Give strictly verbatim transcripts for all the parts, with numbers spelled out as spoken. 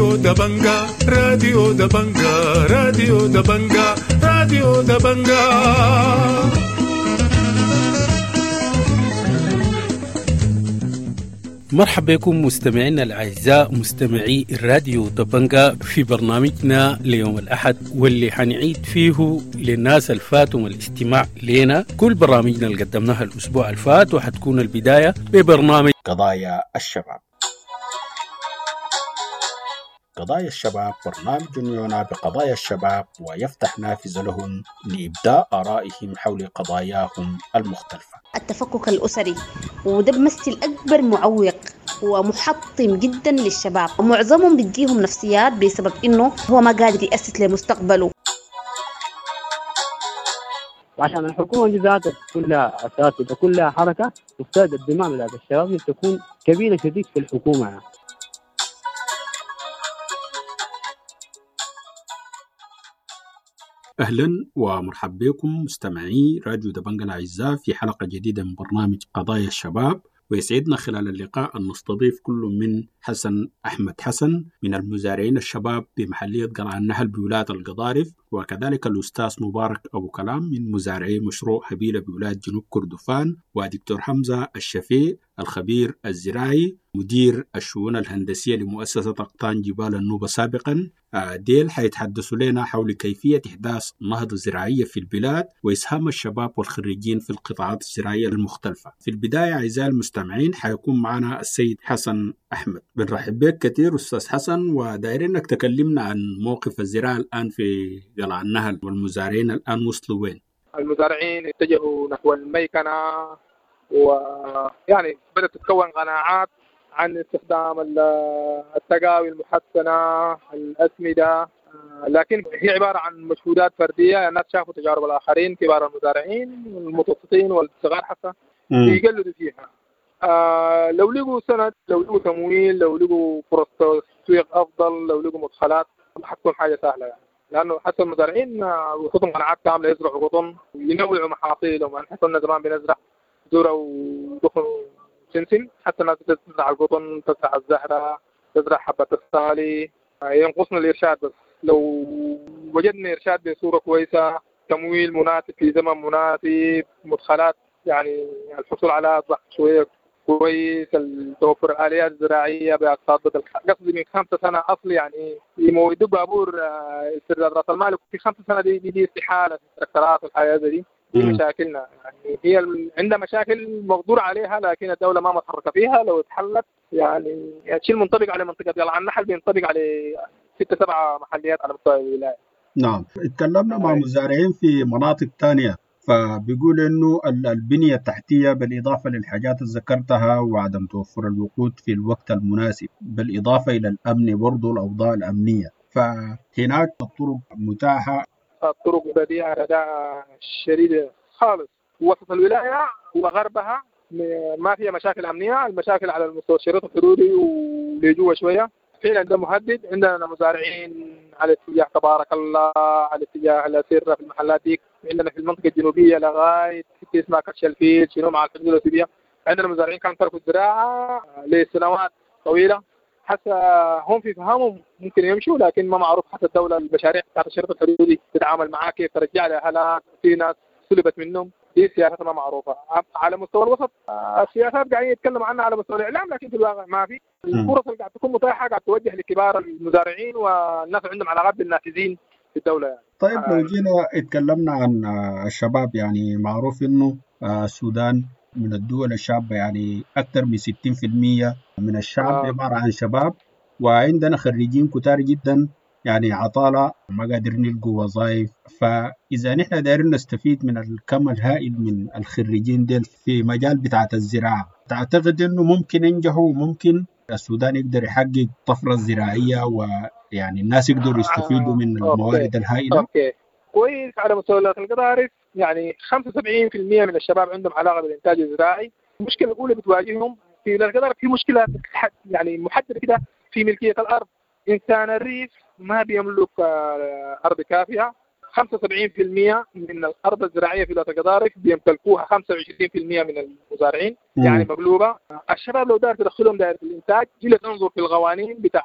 راديو دبنجا راديو دبنجا راديو دبنجا راديو دبنجا. مرحبا بكم مستمعينا الأعزاء مستمعي الراديو دبنجا في برنامجنا ليوم الأحد، واللي حنعيد فيه للناس الفاتهم الاستماع لنا كل برامجنا اللي قدمناها الأسبوع الفات، وحتكون البداية ببرنامج قضايا الشباب. قضايا الشباب برنامج يعنى بقضايا الشباب ويفتح نافذة لهم لإبداء آرائهم حول قضاياهم المختلفة. التفكك الأسري وده بمثل أكبر معوق ومحطم جدا للشباب، ومعظمهم بيديهم نفسيات بسبب إنه هو ما قادر يأسس لمستقبله. وعشان الحكومة دي ذاتها كلها أساس وكلها حركة، مفترض الدماء بتاعت الشباب تكون كبيرة شديد في الحكومة. أهلا ومرحبا بكم مستمعي راديو دبنجا الأعزاء في حلقة جديدة من برنامج قضايا الشباب. ويسعدنا خلال اللقاء أن نستضيف كل من حسن أحمد حسن من المزارعين الشباب بمحلية قلعة النهل بولاية القضارف، وكذلك الأستاذ مبارك أبو كلام من مزارعي مشروع هبيلة بولاية جنوب كردفان، ودكتور حمزة الشفيق الخبير الزراعي مدير الشؤون الهندسية لمؤسسة أقطان جبال النوبة سابقا. ديل حيتحدثوا لنا حول كيفية إحداث نهضة زراعية في البلاد وإسهام الشباب والخريجين في القطاعات الزراعية المختلفة. في البداية أعزائي المستمعين حيكون معنا السيد حسن أحمد. بنرحب بك كثير أستاذ حسن، ودايرين أنك تكلمنا عن موقف الزراعة الآن في قلعة النهل، والمزارعين الآن وصلوا وين؟ المزارعين اتجهوا نحو الميكنة، ويعني بدأت تتكون قناعات عن استخدام التقاوي المحسنة الأسمدة، لكن هي عبارة عن مجهودات فردية. الناس شافوا تجارب الآخرين، كبار المزارعين والمتوسطين والصغار حتى يقلدوا فيها. آه لو لقوا سند، لو لقوا تمويل، لو لقوا فرص تسويق أفضل، لو لقوا مدخلات، حتكون حاجة سهلة يعني. لأنه حتى المزارعين وخطهم قناعات كاملة، يزرعوا قطن، ينوعوا محاصيلهم. يعني حتى زمان بنزرع ذرة ودخن سنسن، حتى الناس تزرع القطن، تزرع الزهرة، تزرع حبة الصالي. ينقصنا الإرشاد بس. لو وجدنا إرشاد بصورة كويسة، تمويل مناسب في زمن مناسب، مدخلات يعني الحصول على أصبح شوية كويس، توفر الآليات الزراعية بأقساط بدل قصدي من خمسة سنة أصلي، يعني يمودوا بابور استرداد رأس المال في خمسة سنة دي دي, دي استحالة التراكتورات والحياة دي. دي مشاكلنا يعني. هي عندها مشاكل مقدور عليها، لكن الدولة ما متحركة فيها. لو اتحلت يعني الشيء المنطبق على منطقة قلعة النحل بينطبق على ستة سبعة محليات على مستوى الولاية. نعم، اتكلمنا مع مزارعين في مناطق تانية، فبيقول إنه البنية التحتية بالإضافة للحاجات اللي ذكرتها وعدم توفر الوقود في الوقت المناسب، بالإضافة إلى الأمن برضو الأوضاع الأمنية، فهناك الطرق متاحة. الطرق بديعة رداء شديدة خالص. وسط الولاية وغربها ما فيها مشاكل أمنية. المشاكل على المستوى الشريط الحدودي ولجوه شوية فعلا ده مهدد. عندنا مزارعين على اتجاه تبارك الله، على اتجاه الأسرة في المحلات دي. عندنا في المنطقة الجنوبية لغاية حتى اسمها كرش الفيل شنو مع الحدود الأثيوبية. عندنا مزارعين كانوا تركوا الزراعة لسنوات طويلة. حتى هم في فهمهم ممكن يمشوا، لكن ما معروف حتى الدولة المشاريع بتاعت الشريط الحدودي تتعامل معاه كيف، ترجع لها هلا في ناس سلبت منهم. دي سياسات ما معروفة. على مستوى الوسط السياسات قاعدين يتكلموا عنها على مستوى الإعلام، لكن في الواقع ما في. الفرص اللي قاعد تكون متاحة قاعد توجه لكبار المزارعين والناس عندهم علاقات بالنافذين في الدولة يعني. طيب لو جينا اتكلمنا عن الشباب، يعني معروف إنه السودان من الدول الشابة، يعني أكثر من ستين بالمئة من الشعب عبارة عن شباب، وعندنا خريجين كتار جدا، يعني عطالة ما قادرين يلقوا وظائف. فإذا نحن دايرين نستفيد من الكم الهائل من الخريجين ديل في مجال بتاعة الزراعة، تعتقد إنه ممكن ينجحوا وممكن السودان يقدر يحقق طفرة زراعية، ويعني الناس يقدروا يستفيدوا من الموارد الهائلة؟ أوكي كويس. على مستوى القضارف يعني خمسة وسبعين بالمئة من الشباب عندهم علاقة بالإنتاج الزراعي. المشكلة الأولى بتواجههم في القضارف في مشكلة يعني محددة كده في ملكية الأرض. إنسان الريف ما بيملك أرض كافية. خمسة وسبعين بالمئة من الأرض الزراعية في ولاية القضارف بيمتلكوها خمسة وعشرين بالمئة من المزارعين، يعني مقلوبة. الشباب لو دار تدخلهم دائرة الإنتاج، جلس انظر في القوانين بتاع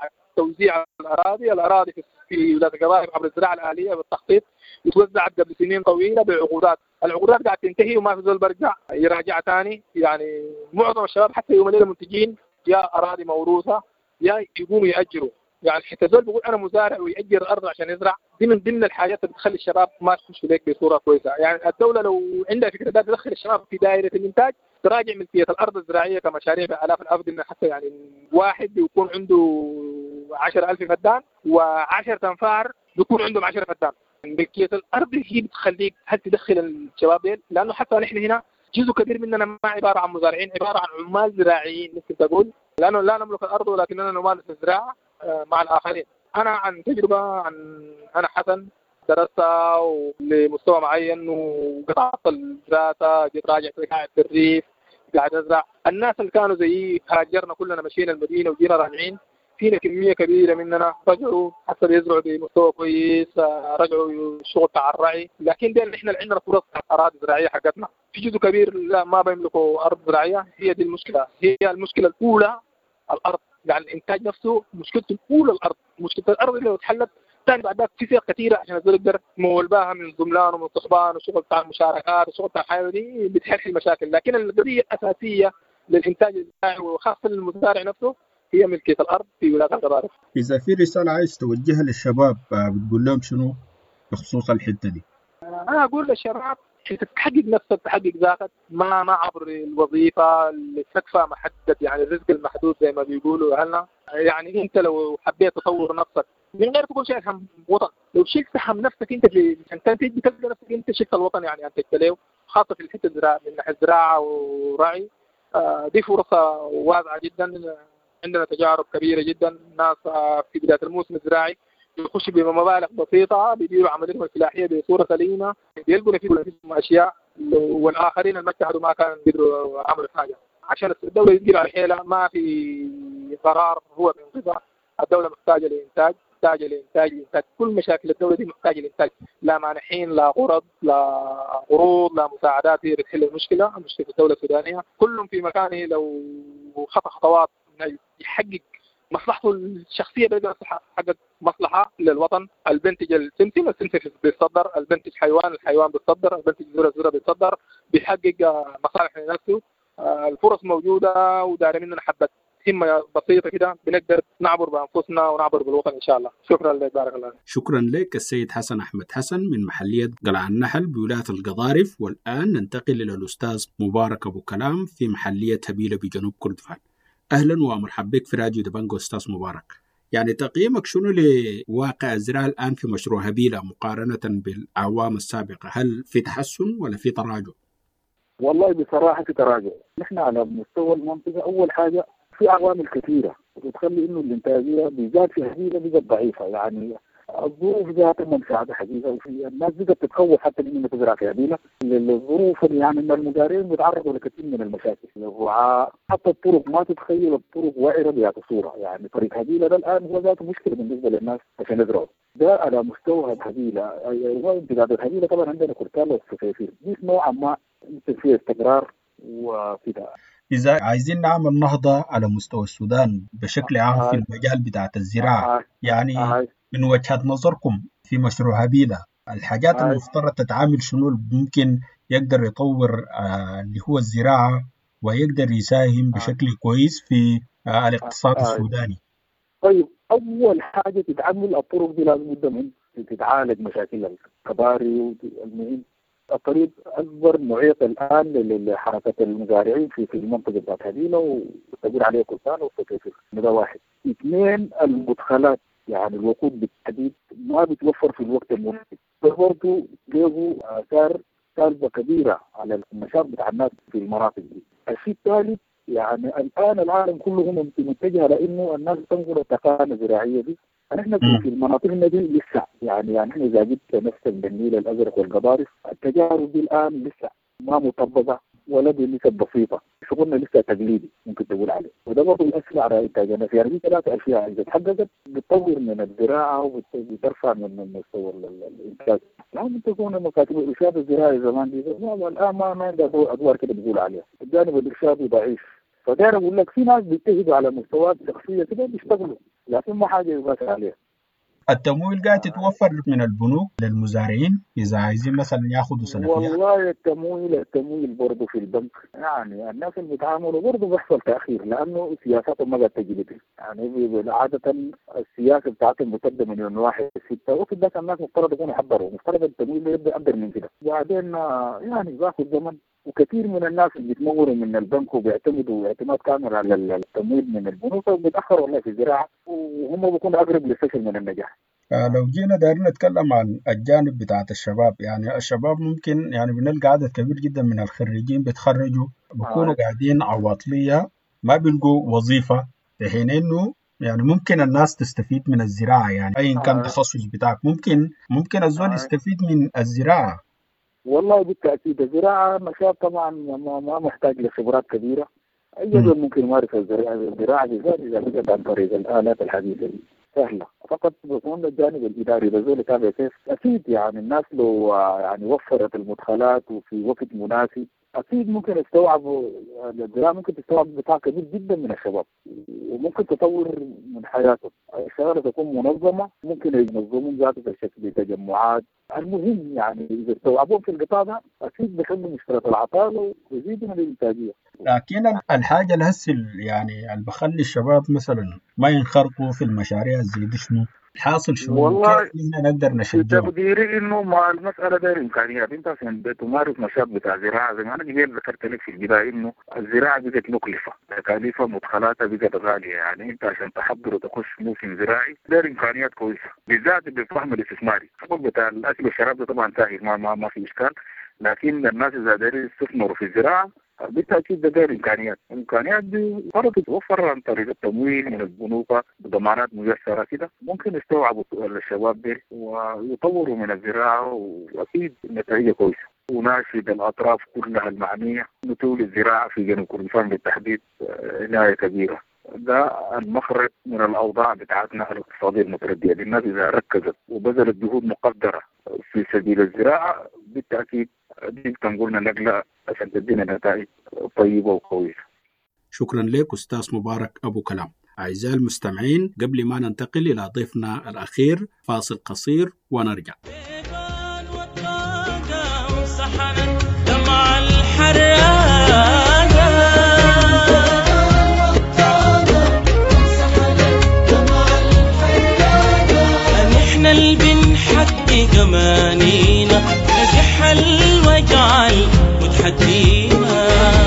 توزيع الأراضي الأراضي في ولاية القضارف عبر الزراعة الآلية بالتخطيط وتوزعت قبل سنين طويلة بعقودات. العقودات قاعد تنتهي وما في زول برجع يراجع ثاني. يعني معظم الشباب حتى يوم الليلة منتجين يا أراضي موروثة يا يقوموا يأجروا. يعني حتى زول بيقول أنا مزارع ويأجر الأرض عشان يزرع، دي من ضمن الحاجات اللي بتخلي الشباب ما يخشوا ليك بصورة كويسة. يعني الدولة لو عندها فكرة ده تدخل الشباب في دائرة الإنتاج، تراجع ملكية الأرض الزراعية كمشاريع بآلاف الأفدنة، حتى يعني واحد يكون عنده عشر ألف فدان وعشر تنفار بيكون عندهم عشر فدان. ملكية الأرض هي بتخليك هل تدخل الشباب ديل، لأنه حتى نحن هنا جزء كبير مننا ما عبارة عن مزارعين، عبارة عن عمال زراعيين ممكن تقول، لأنه لا نملك الأرض ولكننا نمارس الزراعة مع الآخرين. أنا عن تجربة عن أنا حسن درستها لمستوى معين وقطعت الدراسة، جيت راجعت قاعد في الريف قاعد أزرع. الناس اللي كانوا زيي هاجرنا كلنا مشينا المدينة وجينا راجعين، فينا كمية كبيرة مننا رجعوا حتى يزرعوا بمستوى كويس، رجعوا الشغل تاع الرعي. لكن ده احنا اللي عندنا فرص أراضي زراعية حقتنا، في جزء كبير لا ما بيملكوا أرض زراعية. هي دي المشكلة، هي المشكلة الأولى الأرض. يعني الإنتاج نفسه مشكلته الأولى الأرض. مشكلة الأرض اللي لو اتحلت ثاني بعد ذلك في فئات كثيرة عشان الزول يقدر يمول بها من الزملان ومن الصحبان والشغل بتاع المشاركات والشغل بتاع الحيوية دي بتحل المشاكل. لكن القضية الأساسية للإنتاج الزراعي وخاصة للمزارع نفسه هي ملكية الأرض في ولاية القضارف. إذا في رسالة عايز توجهها للشباب بتقول لهم شنو بخصوص الحتة دي؟ أنا أقول للشباب أنت تحقق نفسك، تحقق ذاتك، ما ما عبر الوظيفة اللي تكفى محدد، يعني الرزق المحدود زي ما بيقولوا أهلنا. يعني أنت لو حبيت تطور نفسك من غير تكون شايل هم وطن، لو شلت هم نفسك أنت في عشان تنتج بتلقى نفسك أنت شلت الوطن يعني أنتجت له، خاصة في الحتة الزراعة من ناحية زراعة ورعي. دي فرصة واسعة جدا. عندنا تجارب كبيرة جدا، ناس في بداية الموسم الزراعي يخشوا بمبالغ بسيطة بيديروا عمليتهم الفلاحية بصورة سليمة، بيلقوا نفسهم أشياء والآخرين اللي اتحدوا ما كانوا بيقدروا عملوا حاجة. عشان الدولة يجيب على الحيلة ما في قرار هو بانقضاء. الدولة محتاجة لإنتاج، محتاجة لإنتاج إنتاج. كل مشاكل الدولة دي محتاجة لإنتاج، لا مانحين لا قرض لا قروض لا مساعدات هي بتحل المشكلة. مشكلة الدولة السودانية كلهم في مكانه لو خطأ خطوات يحقق مصلحته الشخصية بيقدر يحقق مصلحة للوطن. البنتج السمسم السمسم بيتصدر، البنتج حيوان الحيوان بيتصدر، البنتج زرع الزرع بيتصدر، بيحقق مصالح لنفسه. الفرص موجودة ودار مننا حبة همة بسيطة كده بنقدر نعبر بأنفسنا ونعبر بالوطن إن شاء الله. شكرا لك، بارك الله. شكرا لك السيد حسن أحمد حسن من محلية قلعة النحل بولاية القضارف. والآن ننتقل إلى الأستاذ مبارك أبو كلام في محلية هبيلة بجنوب كردفان. أهلا ومرحبا بك في راديو دبنجا أستاذ مبارك. يعني تقييمك شنو لواقع الزراعة الآن في مشروع هبيلة مقارنة بالأعوام السابقة؟ هل في تحسن ولا في تراجع؟ والله بصراحة في تراجع. نحن على مستوى المنطقة أول حاجة في عوامل كثيرة بتخلي إنه الإنتاجية بالذات في هبيلة بقت ضعيفة. يعني الظروف ذاتها ما مساعدة حقيقة، وفي الناس بقت تتخوف حتى إنها تزرع في هبيلة. الظروف يعني إن المزارعين بيتعرضوا لكثير من المشاكل، الرعاة، حتى الطرق ما تتخيل الطرق وعرة بهذه الصورة. يعني طريق هبيلة ده الآن هو ذاته مشكلة بالنسبة للناس عشان يزرعوا. ده على مستوى هبيلة. وامتداد الهبيلة طبعا عندنا كرتال والسفيفير دي نوعا ما يمكن فيها استقرار وكده. إذا عايزين نعمل نهضة على مستوى السودان بشكل عام في المجال بتاعة الزراعة، يعني من وجهة نظركم في مشروع هبيلة الحاجات المفترض تتعامل شنو ممكن يقدر يطور آه اللي هو الزراعة ويقدر يساهم بشكل كويس في آه الاقتصاد السوداني؟ طيب أول حاجة تتعمل الطرق دي لازم جدا من تتعالج مشاكل الكباري. والمهم الطريق أكبر معيق الآن لحركة المزارعين في في المنطقة بتاعت هبيلة وتقول عليه كرتان وسفيفير. ده واحد. اثنين المدخلات، يعني الوقود بالتحديد ما بتوفر في الوقت المناسب. برضه له آثار سلبية كبيرة على النشاط بتاع الناس في المناطق دي. الشيء الثالث يعني الآن العالم كله متجه لأنه الناس تنقل التقانة الزراعية دي. نحن في المناطق دي لسه يعني يعني احنا اذا جبت نفسك بالنيل الازرق والقضارف التجارب دي الان لسه ما مطبقه ولا بنسب بسيطه، شغلنا لسه تقليدي ممكن تقول عليه. وده برضه يؤثر على انتاجنا. يعني دي ثلاثه اشياء اذا تحققت بتطور من الزراعه وبترفع من مستوى الانتاج. لما تكون مكاتب الارشاد الزراعي زمان دي الان ما ما عندها ادوار كده بيقول عليها. الجانب الارشادي ضعيف. فداير اقول لك في ناس بيجتهدوا على مستويات شخصيه كده بيشتغلوا، لكن ما حاجه يقاس عليها. التمويل قاعد تتوفر من البنوك للمزارعين إذا عايزين مثلا ياخذوا سلفيات؟ والله التمويل التمويل برضه في البنك، يعني الناس اللي بيتعاملوا برضه بيحصل تاخير لانه سياساتهم ما قاعد تجي، يعني عاده السياسه بتاعتهم ممتده من يوم واحد ستة، وفي ذاك الناس مفترض يكونوا يحضروا، مفترض التمويل يبدا اكثر من كده، بعدين يعني بياخذ زمن. وكثير من الناس اللي بيتمولوا من البنك وبيعتمدوا اعتماد كامل على التمويل من البنوك بيتاخروا والله في الزراعه، وهم بيكونوا اقرب للفشل من النجاح. لو جينا دايرين نتكلم عن الجانب بتاعت الشباب، يعني الشباب ممكن يعني بنلقى عدد كبير جدا من الخريجين بيتخرجوا بيكونوا آه. قاعدين عواطلية ما بيلقوا وظيفة، في حين انه يعني ممكن الناس تستفيد من الزراعة، يعني ايا كان آه. تخصص بتاعك ممكن ممكن الزول آه. يستفيد من الزراعة. والله بالتأكيد الزراعة نشاط طبعا ما محتاج لخبرات كبيرة، أي زول ممكن يمارس الزراعة الزراعة بالذات إذا بدأت عن طريق الآلات الحديثة سهلة، فقط بيكون الجانب الإداري بزول يتابع كيف. أكيد يعني الناس لو يعني وفرت المدخلات وفي وقت مناسب أكيد ممكن يستوعبوا الزراعة، ممكن تستوعب قطاع كبير جدا من الشباب وممكن تطور من حياتهم. الشغلة تكون منظمة، ممكن ينظمون ذاته بشكل تجمعات. المهم يعني إذا استوعبوهم في القطاع ده أكيد بيخلوا مشكلة العطالة ويزيدوا من الإنتاجية. لكن الحاجة اللي هسه يعني اللي بخلي الشباب مثلا ما ينخرطوا في المشاريع زي دي شنو؟ الحاصل شنو؟ والله كيف نقدر نشجعهم؟ تقديري انه مع المساله داير امكانيات، انت عشان بتمارس نشاط بتاع زراعه زي ما انا قبل ذكرت لك في البدايه انه الزراعه بقت مكلفه، تكاليفها مدخلاتها بقت غاليه، يعني انت عشان تحضر وتخش موسم زراعي داير امكانيات كويسه بالذات بالفهم الاستثماري. الحقوق بتاع الاكل والشراب ده طبعا سهل ما ما, ما في اشكال، لكن الناس اذا دايرين يستثمروا في الزراعه بالتأكيد ده غير إمكانيات، إمكانيات دي فرض تتوفر عن طريق التمويل من البنوك بضمانات ميسرة كده، ممكن يستوعبوا الشباب دي ويطوروا من الزراعة وأكيد النتائج كويسة. وناشد الأطراف كلها المعنية إنه تولي الزراعة في جنوب كردستان بالتحديد عناية كبيرة. ده المخرج من الأوضاع بتاعتنا الاقتصادية المتردية، الناس إذا ركزت وبذلت جهود مقدرة في سبيل الزراعة بالتأكيد دي تنقلنا نقلة عشان تدينا نتائج طيبة وقوية. شكرا لك أستاذ مبارك أبو كلام. أعزائي المستمعين، قبل ما ننتقل إلى ضيفنا الأخير فاصل قصير ونرجع. نحن اللي بنحقق أمانينا نجح الوجعل متحدينا،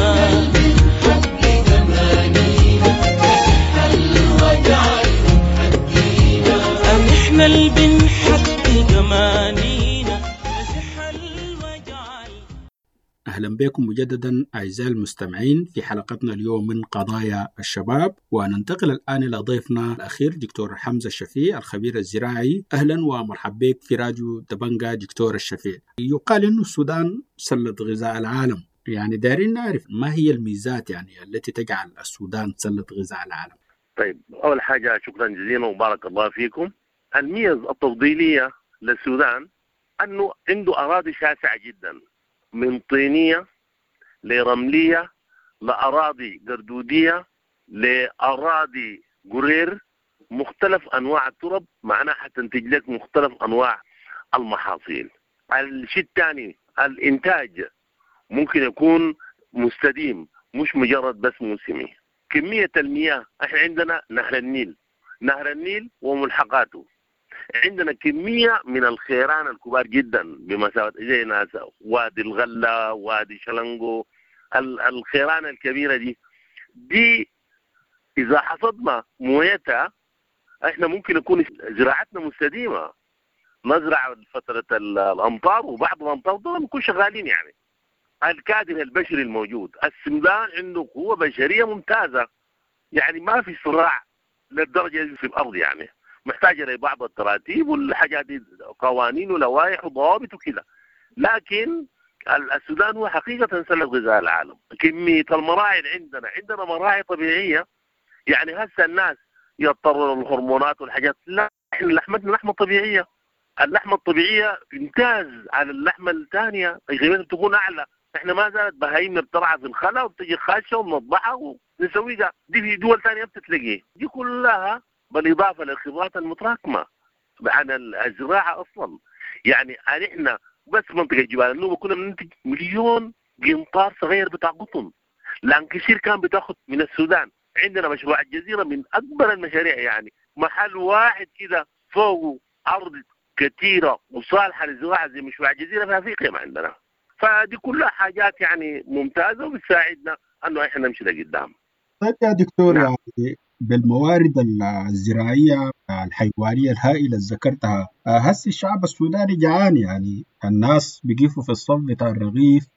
بنحقق أمانينا نجح الوجعل متحدينا، نحن اللي بنحقق أمانينا نجح الوجعل. أهلا بكم مجددا أعزائي المستمعين في حلقتنا اليوم من قضايا الشباب، وننتقل الآن إلى ضيفنا الأخير دكتور حمزة الشفيع الخبير الزراعي. أهلا ومرحبا بك في راديو دبنجا دكتور الشفيع. يقال إنه السودان سلة غذاء العالم، يعني دارين نعرف ما هي الميزات يعني التي تجعل السودان سلة غذاء العالم؟ طيب أول حاجة شكرا جزيلا وبارك الله فيكم. الميز التفضيلية للسودان أنه عنده أراضي شاسعة جدا، من طينية لرملية لأراضي قردودية لأراضي قرير، مختلف أنواع الترب معناها حتنتج لك مختلف أنواع المحاصيل. الشيء الثاني الإنتاج ممكن يكون مستديم مش مجرد بس موسمي. كمية المياه احنا عندنا نهر النيل، نهر النيل وملحقاته، عندنا كمية من الخيران الكبار جدا بمسافة زي ناس وادي الغلة وادي شلنقو، الخيران الكبيرة دي دي إذا حصدنا مويتها احنا ممكن يكون زراعتنا مستديمة، نزرع فترة الأمطار وبعد الأمطار دول نكون شغالين. يعني الكادر البشري الموجود، السودان عنده قوة بشرية ممتازة، يعني ما في صراع للدرجة دي في الأرض، يعني محتاجة لبعض التراتيب والحاجات دي قوانين ولوائح وضوابط وكذا، لكن السودان هو حقيقة سلة غذاء العالم. كمية المراعي اللي عندنا، عندنا مراعي طبيعية، يعني هسه الناس يضطروا للهرمونات والحاجات، لا احنا لحمتنا لحمة طبيعية، اللحمة الطبيعية امتاز على اللحمة الثانية، قيمتها تكون أعلى، احنا ما زالت بهايم بترعى في الخلا وبتجي خاشة ومنضحة ونسويها. دي في دول ثانية بتتلاقيه. دي كلها بالإضافة للخبرات المتراكمة عن الزراعة أصلا. يعني احنا بس منطقة جبال النوبة كنا بننتج مليون قنطار صغير بتاع قطن. لانكشير كان بتاخد من السودان. عندنا مشروع الجزيرة من أكبر المشاريع، يعني محل واحد كده فوقه أرض كثيرة وصالحة للزراعة زي مشروع الجزيرة في أفريقيا ما عندنا. فدي كلها حاجات يعني ممتازة وبتساعدنا أنه إحنا نمشي لقدام. طيب يا دكتور، نعم. يعني بالموارد الزراعية الحيوانية الهائلة اللي ذكرتها، هسه الشعب السوداني جعان، يعني الناس بيقفوا في الصف بتاع الرغيف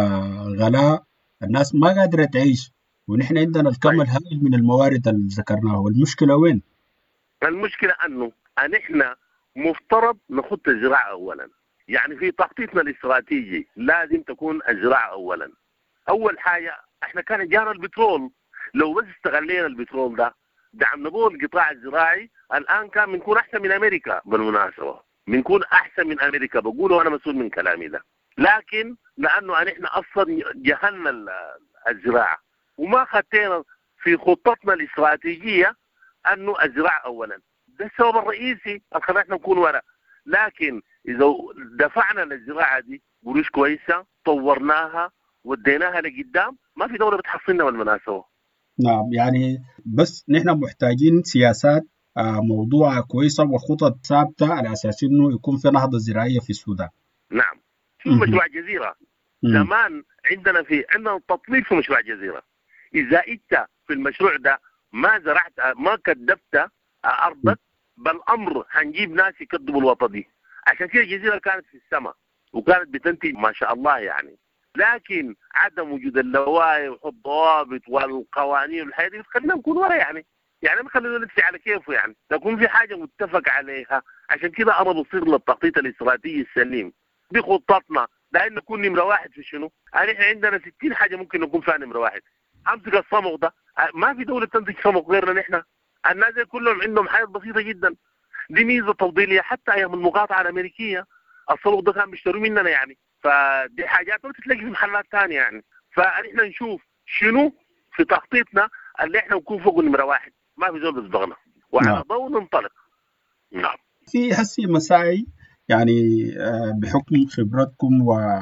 وغلاء، الناس ما قادرة تعيش، ونحن عندنا الكم طيب. الهائل من الموارد اللي ذكرناها، والمشكلة وين؟ المشكلة أنه أن إحنا مفترض نخط الزراعة أولا. يعني في تخطيطنا الاستراتيجي لازم تكون الزراعة أولا. أول حاجة إحنا كان جانا البترول، لو بس استغلينا البترول ده دعمنا به القطاع الزراعي الآن كان بنكون أحسن من أمريكا. بالمناسبة بنكون أحسن من أمريكا، بقوله وأنا مسؤول من كلامي ده. لكن لأنه إحنا أصلا جهلنا الزراعة وما خطينا في خطتنا الاستراتيجية أنه الزراعة أولا. ده السبب الرئيسي اللي خلانا نكون وراء. لكن إذا دفعنا للزراعة دي قروش كويسة طورناها وديناها لقدام، ما في دولة بتحصلنا بالمناسبة. نعم، يعني بس نحن محتاجين سياسات آه، موضوعة كويسة وخطط ثابتة على أساس إنه يكون في نهضة زراعية في السودان. نعم. في مهم. مشروع جزيرة مم. زمان عندنا في عندنا تطوير في مشروع جزيرة. إذا أنت في المشروع ده ما زرعت ما كدبت أرضك بالأمر هنجيب ناس يكذبوا الوطن دي. عشان كده الجزيرة كانت في السماء وكانت بتنتج ما شاء الله يعني. لكن عدم وجود اللوائح والضوابط والقوانين والحاجات دي بتخلينا نكون ورا يعني. يعني ما خلينا نمشي على كيفه يعني. تكون في حاجة متفق عليها. عشان كده أنا بصير للتخطيط الاستراتيجي السليم بخطتنا، لأن نكون نمرة واحد في شنو؟ يعني إحنا عندنا ستين حاجة ممكن نكون فيها نمرة واحد. أمسك الصمغ ده، ما في دولة تنتج صمغ غيرنا نحن. الناس كلهم عندهم حياة بسيطة جدا. دي ميزة تفضيلية. حتى أيام المقاطعة الأمريكية الصمغ ده كان بيشتروا مننا يعني. فدي حاجات ما تتلاقي في محلات ثانية يعني. فإحنا نشوف شنو في تخطيطنا اللي إحنا نكون فوق نمرة واحد، ما في زول بيصبغنا وعلى نعم. ضوء ننطلق. نعم. في هسي مساعي يعني آه، بحكم خبرتكم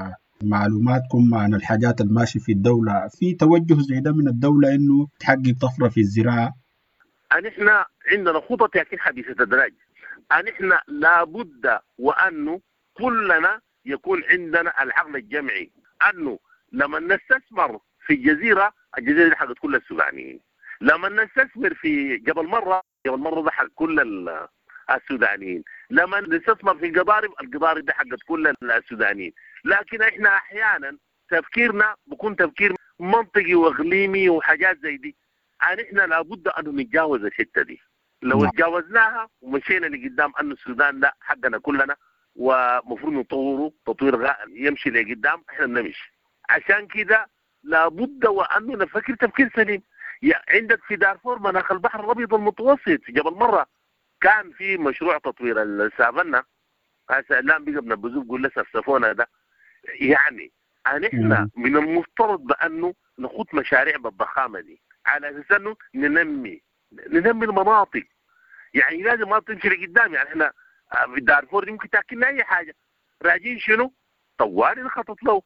ومعلوماتكم عن الحاجات الماشية في الدولة، في توجه زي ده من الدولة إنه تحقق طفرة في الزراعة؟ أن إحنا عندنا خطط لكن حديثة الدراج. أن إحنا لابد وأنه كلنا يكون عندنا العقل الجمعي، أنه لما نستثمر في الجزيرة، الجزيرة دي حقت كل السودانيين. لما نستثمر في جبل مرة، جبل مرة ده حق كل السودانيين. لما نستثمر في القضارب، القضارب ده حقت كل السودانيين. لكن إحنا أحيانا تفكيرنا بيكون تفكير منطقي وإقليمي وحاجات زي دي. يعني إحنا لابد أن نتجاوز الحتة دي. لو نعم. تجاوزناها ومشينا لقدام أن السودان ده حقنا كلنا ومفروض نطوره تطوير يمشي لقدام، إحنا بنمشي. عشان كده لابد وأنه نفكر تفكير سليم. عندك في دارفور مناخ البحر الأبيض المتوسط في جبل مرة كان في مشروع تطوير السافنا، هسه الآن بقى بنبذوه بقول لسه السفونة ده. يعني أن إحنا من المفترض بأنه نخوض مشاريع بالضخامة دي على أساس أنه ننمي ننمي المناطق. يعني لازم ما تمشي لقدام. يعني إحنا في دارفور دي ممكن تاكلنا أي حاجة، راجين شنو؟ طوالي نخطط له.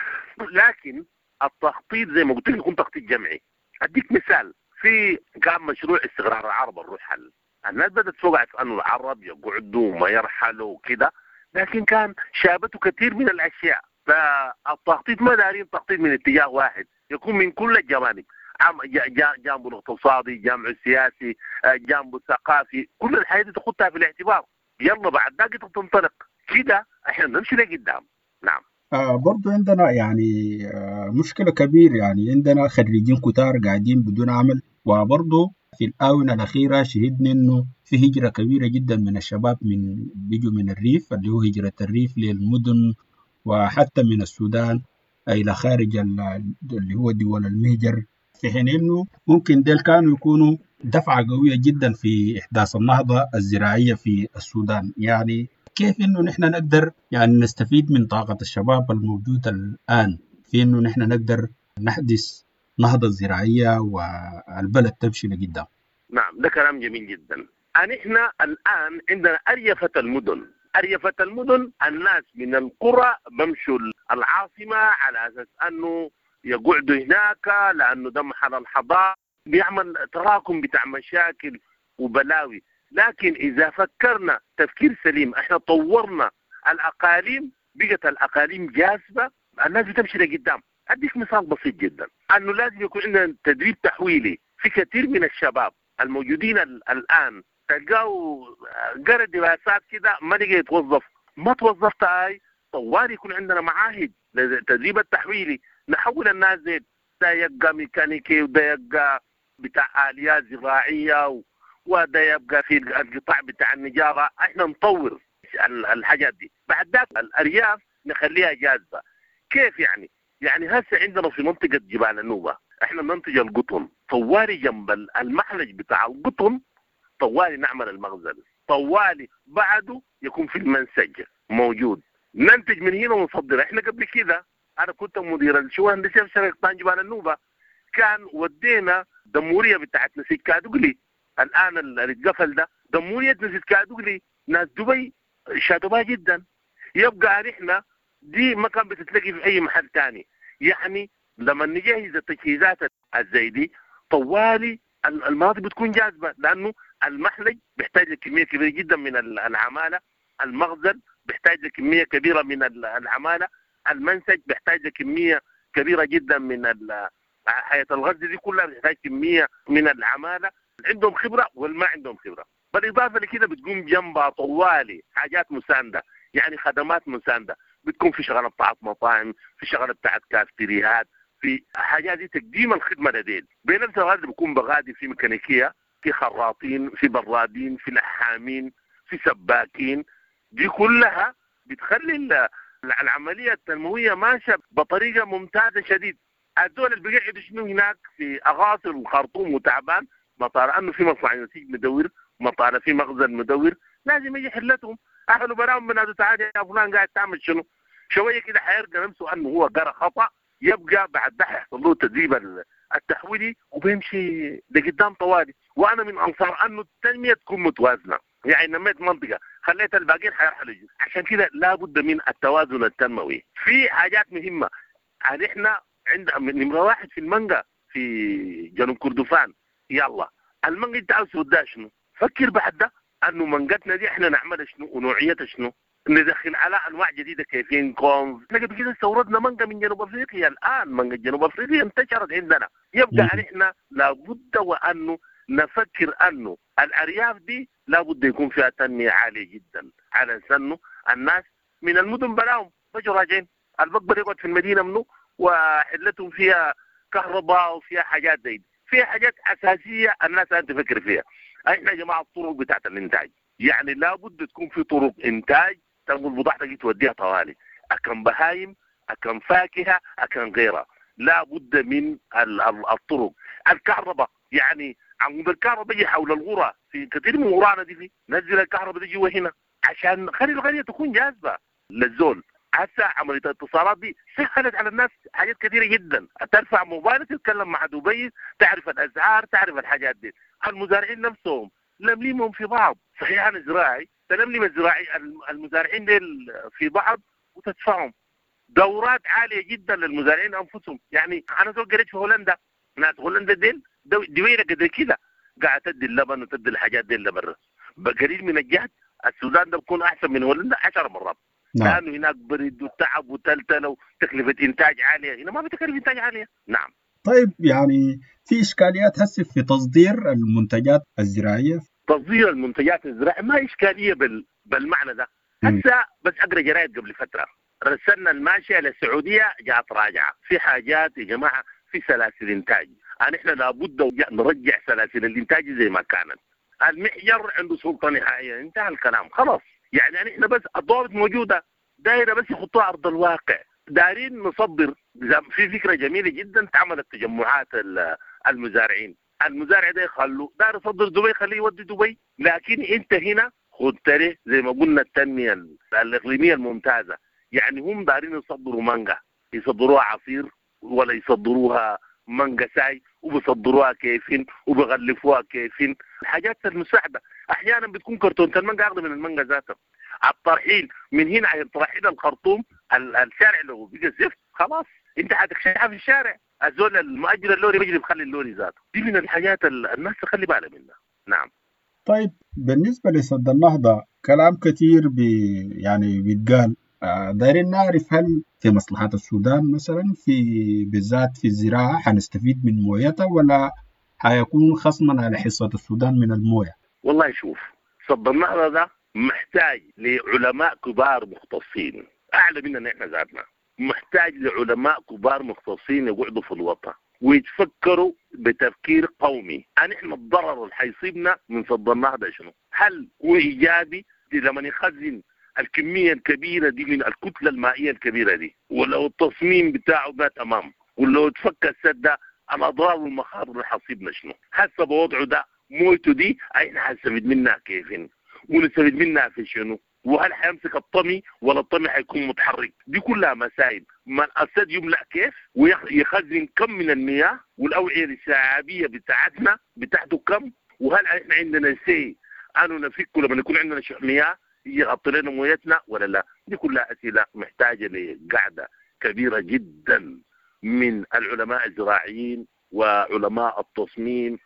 لكن التخطيط زي ما قلت لك يكون تخطيط جمعي. أديك مثال، في كان مشروع استقرار العرب الرحل. الناس بدأت توقعت أنه العرب يقعدوا وما يرحلوا وكده، لكن كان شابته كثير من الأشياء. فالتخطيط ما دارين تخطيط من اتجاه واحد، يكون من كل الجوانب، جانبه الاقتصادي، جانبه السياسي، جانبه الثقافي، كل الحياة دي تاخدها في الاعتبار. يلا بعد ذاك تنطلق كده احنا نمشي لقدام. نعم. آه برضو عندنا يعني آه مشكلة كبيرة، يعني عندنا خريجين كتار قاعدين بدون عمل، وبرضو في الآونة الأخيرة شهدنا إنه في هجرة كبيرة جدا من الشباب من بيجوا من الريف، اللي هو هجرة الريف للمدن وحتى من السودان إلى خارج اللي هو دول المهجر، في حين إنه ممكن ديل كانوا يكونوا دفعة قوية جدا في إحداث النهضة الزراعية في السودان. يعني كيف إنه نحن نقدر يعني نستفيد من طاقة الشباب الموجودة الآن في إنه نحن نقدر نحدث نهضة زراعية والبلد تمشي لقدام. نعم، ده كلام جميل جدا. أن إحنا الآن عندنا أريفة المدن. أريفة المدن الناس من القرى بمشوا العاصمة على أساس أنه يقعدوا هناك، لأنه ده محل الحضارة، بيعمل تراكم بتاع مشاكل وبلاوي. لكن إذا فكرنا تفكير سليم، إحنا طورنا الأقاليم، بقت الأقاليم جاذبة، الناس بتمشي لقدام. أديك مثال بسيط جدا، أنه لازم يكون عندنا تدريب تحويلي في كثير من الشباب الموجودين الآن. تلقاوا قرأ دراسات كده ما لقى يتوظف، ما توظفت هاي طوال يكون عندنا معاهد للتدريب التحويلي، نحول الناس دي، ده يبقى ميكانيكي وده يبقى بتاع آليات زراعية وده يبقى في القطاع بتاع النجارة. احنا نطور الحاجات دي. بعد ذلك الأرياف نخليها جاذبة. كيف يعني؟ يعني هسه عندنا في منطقة جبال النوبة احنا ننتج القطن، طوالي جنب المحلج بتاع القطن طوالي نعمل المخزن، طوالي بعده يكون في المنسج موجود، ننتج من هنا ونصدر. احنا قبل كده انا كنت مدير الشؤون الهندسيه في شركه قطاع جبال النوبه، كان ودينا دموريه بتاعت نسيج كادوغلي، الان اللي اتقفل ده دموريه نسيج كادوغلي، ناس دبي شاتوها جدا. يبقى احنا دي ما كان بتتلاقي في اي محل ثاني. يعني لما نجهز التجهيزات الزي دي طوالي المناطق بتكون جاذبه، لانه المحلج بيحتاج لكميه كبيره جدا من العماله، المخزن بيحتاج لكميه كبيره من العماله، المنسج بيحتاج لكميه كبيره جدا من حياه الغزل دي كلها بتحتاج كميه من العماله، عندهم خبره والما عندهم خبره. بالاضافه لكده بتقوم جنبها طوالي حاجات مسانده، يعني خدمات مسانده، بتكون في شغله بتاعت مطاعم، في شغله بتاعت كافتريات، في حاجات دي تقديم الخدمه لديل. بنفس الوقت بيكون بغادي في ميكانيكيه، في خراطين، في برادين، في لحامين، في سباكين. دي كلها بتخلي العمليه التنمويه ماشيه بطريقه ممتازه شديد. الدول اللي بيقعدوا شنو هناك في اغاصر الخرطوم وتعبان، مطار انه في مصنع نسيج مدور، مطار في مخزن مدور، لازم يجي حلتهم. اهله براهم من هذا، تعالى يا فلان قاعد تعمل شنو؟ شويه كده حيرجع نفسه انه هو قرا خطا، يبقى بعد ده حيحصل له التدريب التحويلي وبيمشي لقدام طوالي. وانا من انصار انه التنميه تكون متوازنه، يعني نميت منطقه خليت الباقيين حيرحلوا. عشان كده لابد من التوازن التنموي. في حاجات مهمه، يعني احنا عندنا نمره واحد في المانجا في جنوب كردفان، يلا المانجا انت عاوز توديها شنو؟ فكر بعد ده انه منجتنا دي احنا نعملها شنو ونوعيتها شنو؟ ندخل على انواع جديده كيفين كونز. احنا قبل كده استوردنا مانجا من جنوب افريقيا، الان مانجا جنوب افريقيا انتشرت عندنا. يبقى احنا لابد وانه نفكر انه الارياف دي لابد يكون فيها تنميه عاليه جدا، على انه الناس من المدن بلاهم بيجوا راجعين، البقبر يقعد في المدينه منه وحلتهم فيها كهرباء وفيها حاجات زي دي، فيها حاجات اساسيه الناس انت تفكر فيها. احنا يا جماعه الطرق بتاعت الانتاج، يعني لابد تكون في طرق انتاج تنقل بضاعتك توديها طوالي، اكن بهايم، اكن فاكهه، اكن غيرها، لابد من الطرق. الكهرباء، يعني عمود الكهرباء يجي حول الغرى في كثير من غرانا دي، في نزل الكهرباء دي جوا هنا عشان خلي القريه تكون جاذبه للزول. هسه عمليه الاتصالات دي سهلت على الناس حاجات كثيره جدا، ترفع موبايلك تتكلم مع دبي، تعرف الاسعار، تعرف الحاجات دي. المزارعين نفسهم لمليمهم في بعض، صحيح انا زراعي، تلملم الزراعي المزارعين ديل في بعض وتدفعهم دورات عاليه جدا للمزارعين انفسهم. يعني انا زول قريت في هولندا، ناس هولندا ديل دويره قد كده قاعد تدي اللبن وتدي الحاجات دي لبرا، بقليل من الجهد السودان ده بكون احسن من هولندا عشر مرات. نعم. لانه هناك برد وتعب وتلتله وتكلفه انتاج عاليه، هنا ما في تكلفه انتاج عاليه. نعم. طيب يعني في اشكاليات هسه في تصدير المنتجات الزراعيه؟ تصدير المنتجات الزراعيه ما اشكاليه بال... بالمعنى ده. هسه بس اقرا جرايد قبل فتره رسلنا الماشيه للسعوديه جاءت راجعه في حاجات يا جماعه، في سلاسل انتاج، يعني احنا لابد نرجع سلاسل الانتاج زي ما كانت. المحجر عنده سلطه نهائيه، انتهى الكلام خلاص. يعني احنا بس الضوابط موجوده، دايره بس يحطوها ارض الواقع. دارين نصدر، في فكره جميله جدا اتعملت تجمعات المزارعين، المزارع ده يخلوه دار يصدر دبي خليه يودي دبي، لكن انت هنا خد تري زي ما قلنا التنميه الاقليميه الممتازه. يعني هم دارين يصدروا مانجا، يصدروها عصير ولا يصدروها مانجا ساي وبيصدروها كيفين وبيغلفوها كيفين. الحاجات المساعده احيانا بتكون كرتونه المانجا اغلى من المانجا ذاتها. الترحيل من هنا عشان ترحيل الخرطوم الشارع لو بقى زفت خلاص انت حتكشفها في الشارع. الزول المؤجر اللوري بيجري بخلي اللوري ذاته. دي من الحاجات الناس تخلي بالها منها. نعم. طيب بالنسبه لسد النهضه كلام كثير بي يعني بيتقال، آه دايرين نعرف هل في مصلحه السودان مثلا في بالذات في الزراعه حنستفيد من مويتها ولا حيكون خصما على حصه السودان من المويه؟ والله شوف سد النهضه ده محتاج لعلماء كبار مختصين اعلى مننا احنا ذاتنا. محتاج لعلماء كبار مختصين يقعدوا في الوطن ويتفكروا بتفكير قومي. أن احنا الضرر اللي حيصيبنا من سد النهضه شنو؟ هل هو ايجابي لما يخزن الكميه الكبيره دي من الكتله المائيه الكبيره دي، ولو التصميم بتاعه ده تمام، ولو تفك السد ده الاضرار والمخاطر اللي حتصيبنا شنو؟ هسه بوضعه ده مويته دي احنا حنستفيد منها كيفين؟ ونستفيد منها في شنو؟ وهل حيمسك الطمي ولا الطمي حيكون متحرك؟ دي كلها مسائل. ما السد يملأ كيف ويخزن كم من المياه، والأوعية الشعابية بتاعتنا بتاعته كم، وهل احنا عندنا سي انه نفكه لما يكون عندنا مياه يغطي لنا مويتنا ولا لا؟ دي كلها اسئله محتاجه لقعده كبيره جدا من العلماء الزراعيين وعلماء التصميم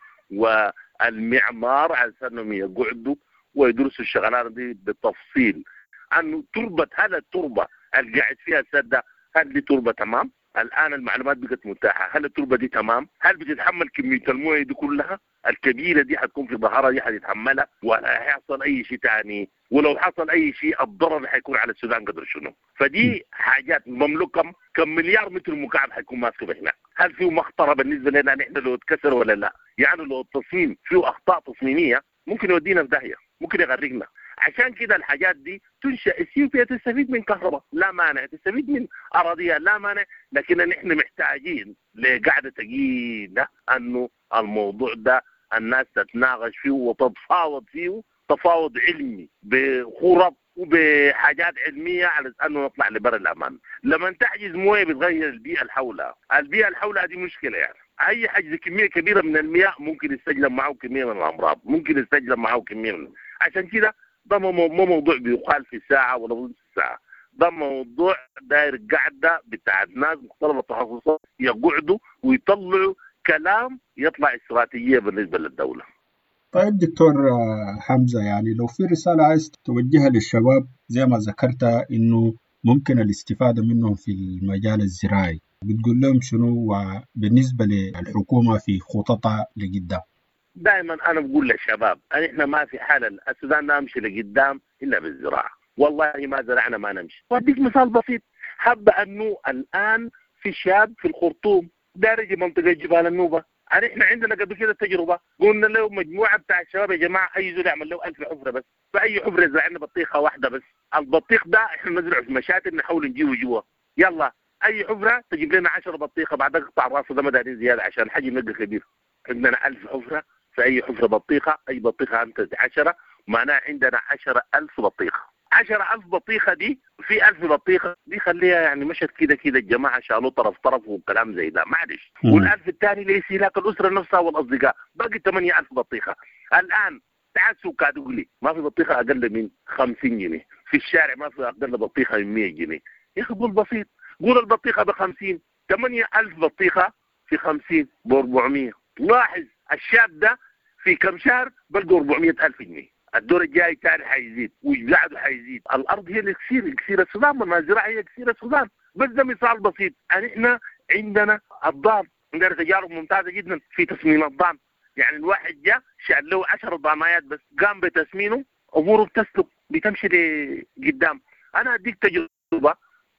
والمعمار على انهم يقعدوا ويدرسوا الشغلات دي بالتفصيل. انه تربه هل التربه اللي قاعد فيها السد هل دي تربه تمام؟ الان المعلومات بقت متاحه، هل التربه دي تمام؟ هل بتتحمل كميه المويه دي كلها؟ الكبيره دي حتكون في ظهرها دي حتتحملها ولا هيحصل اي شيء ثاني؟ ولو حصل اي شيء الضرر اللي حيكون على السودان قدر شنو؟ فدي حاجات مملوكه كم مليار متر مكعب حيكون ماسكه هنا. هل فيه مخطره بالنسبه لنا نحن لو اتكسر ولا لا؟ يعني لو التصميم فيه اخطاء تصميميه ممكن يودينا في داهيه، ممكن يغرقنا. عشان كده الحاجات دي تنشا اثيوبيا تستفيد من كهرباء لا مانع، تستفيد من اراضيها لا مانع، لكن نحن محتاجين لقعده ثقيله انه الموضوع ده الناس تتناقش فيه وتتفاوض فيه تفاوض علمي بخرط وبحاجات علميه على انه نطلع لبر الامان. لما تحجز مويه بتغير البيئه اللي حولها، البيئه اللي حولها دي مشكله. يعني اي حجز كميه كبيره من المياه ممكن يستجلب معه كميه من الامراض، ممكن يستجلب معه كميه من عشان كده ده مو موضوع بيقال في ساعه ولا نص ساعه، ده موضوع داير قاعده بتاعت ناس مختلفه التخصصات يقعدوا ويطلعوا كلام يطلع استراتيجيه بالنسبه للدوله. طيب دكتور حمزه، يعني لو في رساله عايز توجهها للشباب زي ما ذكرت انه ممكن الاستفاده منهم في المجال الزراعي، بتقول لهم شنو وبالنسبه للحكومه في خططها لقدام؟ دائما انا بقول للشباب ان احنا ما في حال السودان نمشي لقدام الا بالزراعه، والله ما زرعنا ما نمشي. واديك مثال بسيط، حابه انه الان في شاب في الخرطوم دارج منطقه جبال النوبه، يعني احنا عندنا قبل كده تجربه قلنا له مجموعه بتاع الشباب يا جماعه اي زول يعمل له ألف حفره بس، فاي حفره زرعنا بطيخه واحده بس، البطيخ ده احنا نزرعه في مشاتل نحاول نجيبه جوا، يلا اي حفره تجيب لنا عشرة بطيخه بعد قطع راسه ده ما دارين زياده عشان الحجم يبقى كبير. عندنا ألف حفره في اي حفره بطيخه، اي بطيخه انت عشرة معناها عندنا عشرة ألف بطيخه. عشرة ألف بطيخه دي في ألف بطيخه دي خليها يعني مشت كده كده الجماعه شالوا طرف طرف وكلام زي ده معلش، والألف الثاني لاستهلاك الاسره نفسها والاصدقاء باقي ثمانية ألف بطيخه. الان تعال سوق لي ما في بطيخه اقل من خمسين جنيه، في الشارع ما في اقل بطيخه من مية جنيه. يا اخي قول بسيط، قول البطيخه ب خمسين، ثمانية ألف بطيخه في خمسين ب أربعمية. لاحظ الشاب ده في كم شهر بلقوا أربعمية ألف جنيه. الدور الجاي تاني حيزيد وبعده حيزيد. الارض هي اللي كثير كثير السودان، ما الزراعه هي كثير السودان. بس ده مثال بسيط، يعني احنا عندنا الضان، عندنا تجارب ممتازه جدا في تسمين الضان. يعني الواحد جاء شال له عشر ضانايات بس قام بتسمينه اموره بتسلك بتمشي لقدام. انا اديك تجربه،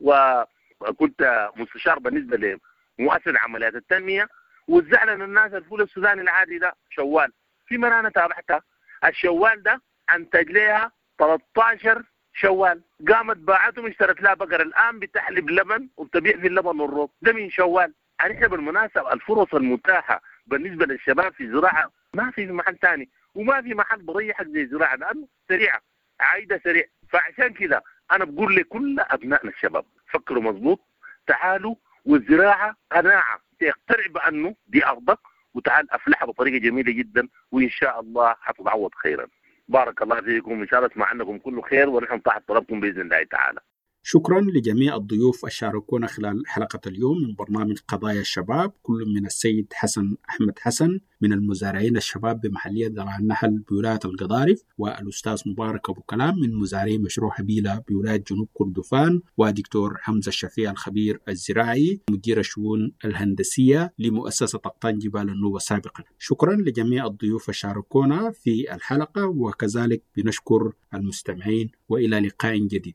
وكنت مستشار بالنسبه لمؤسسه عمليات التنميه، وزع لنا الناس الفول السوداني العادي ده شوال. في مرة انا تابعتها، الشوال ده انتج لها ثلاثة عشر شوال، قامت باعتهم اشترت لها بقر الان بتحلب لبن وبتبيع في اللبن والرز، ده من شوال. يعني احنا بالمناسبه الفرص المتاحه بالنسبه للشباب في الزراعه ما في محل ثاني، وما في محل بريحك زي الزراعه لانه سريعه عايده سريع. فعشان كده انا بقول لكل ابنائنا الشباب فكروا مظبوط، تعالوا، والزراعة قناعة، تقتنع بأنه دي أرضك وتعال أفلحها بطريقة جميلة جدا، وإن شاء الله حتتعوض خيرا. بارك الله فيكم، إن شاء الله اسمع عنكم كله خير، ونحن تحت طلبكم بإذن الله تعالى. شكرا لجميع الضيوف الشاركونا خلال حلقة اليوم من برنامج قضايا الشباب، كل من السيد حسن أحمد حسن من المزارعين الشباب بمحلية درع النحل بولاية القضارف، والأستاذ مبارك أبو كلام من مزارعي مشروع هبيلة بولاية جنوب كردفان، ودكتور حمزة الشفيع الخبير الزراعي مدير الشؤون الهندسية لمؤسسة أقطان جبال النوبة سابقا. شكرا لجميع الضيوف الشاركونا في الحلقة، وكذلك بنشكر المستمعين، وإلى لقاء جديد.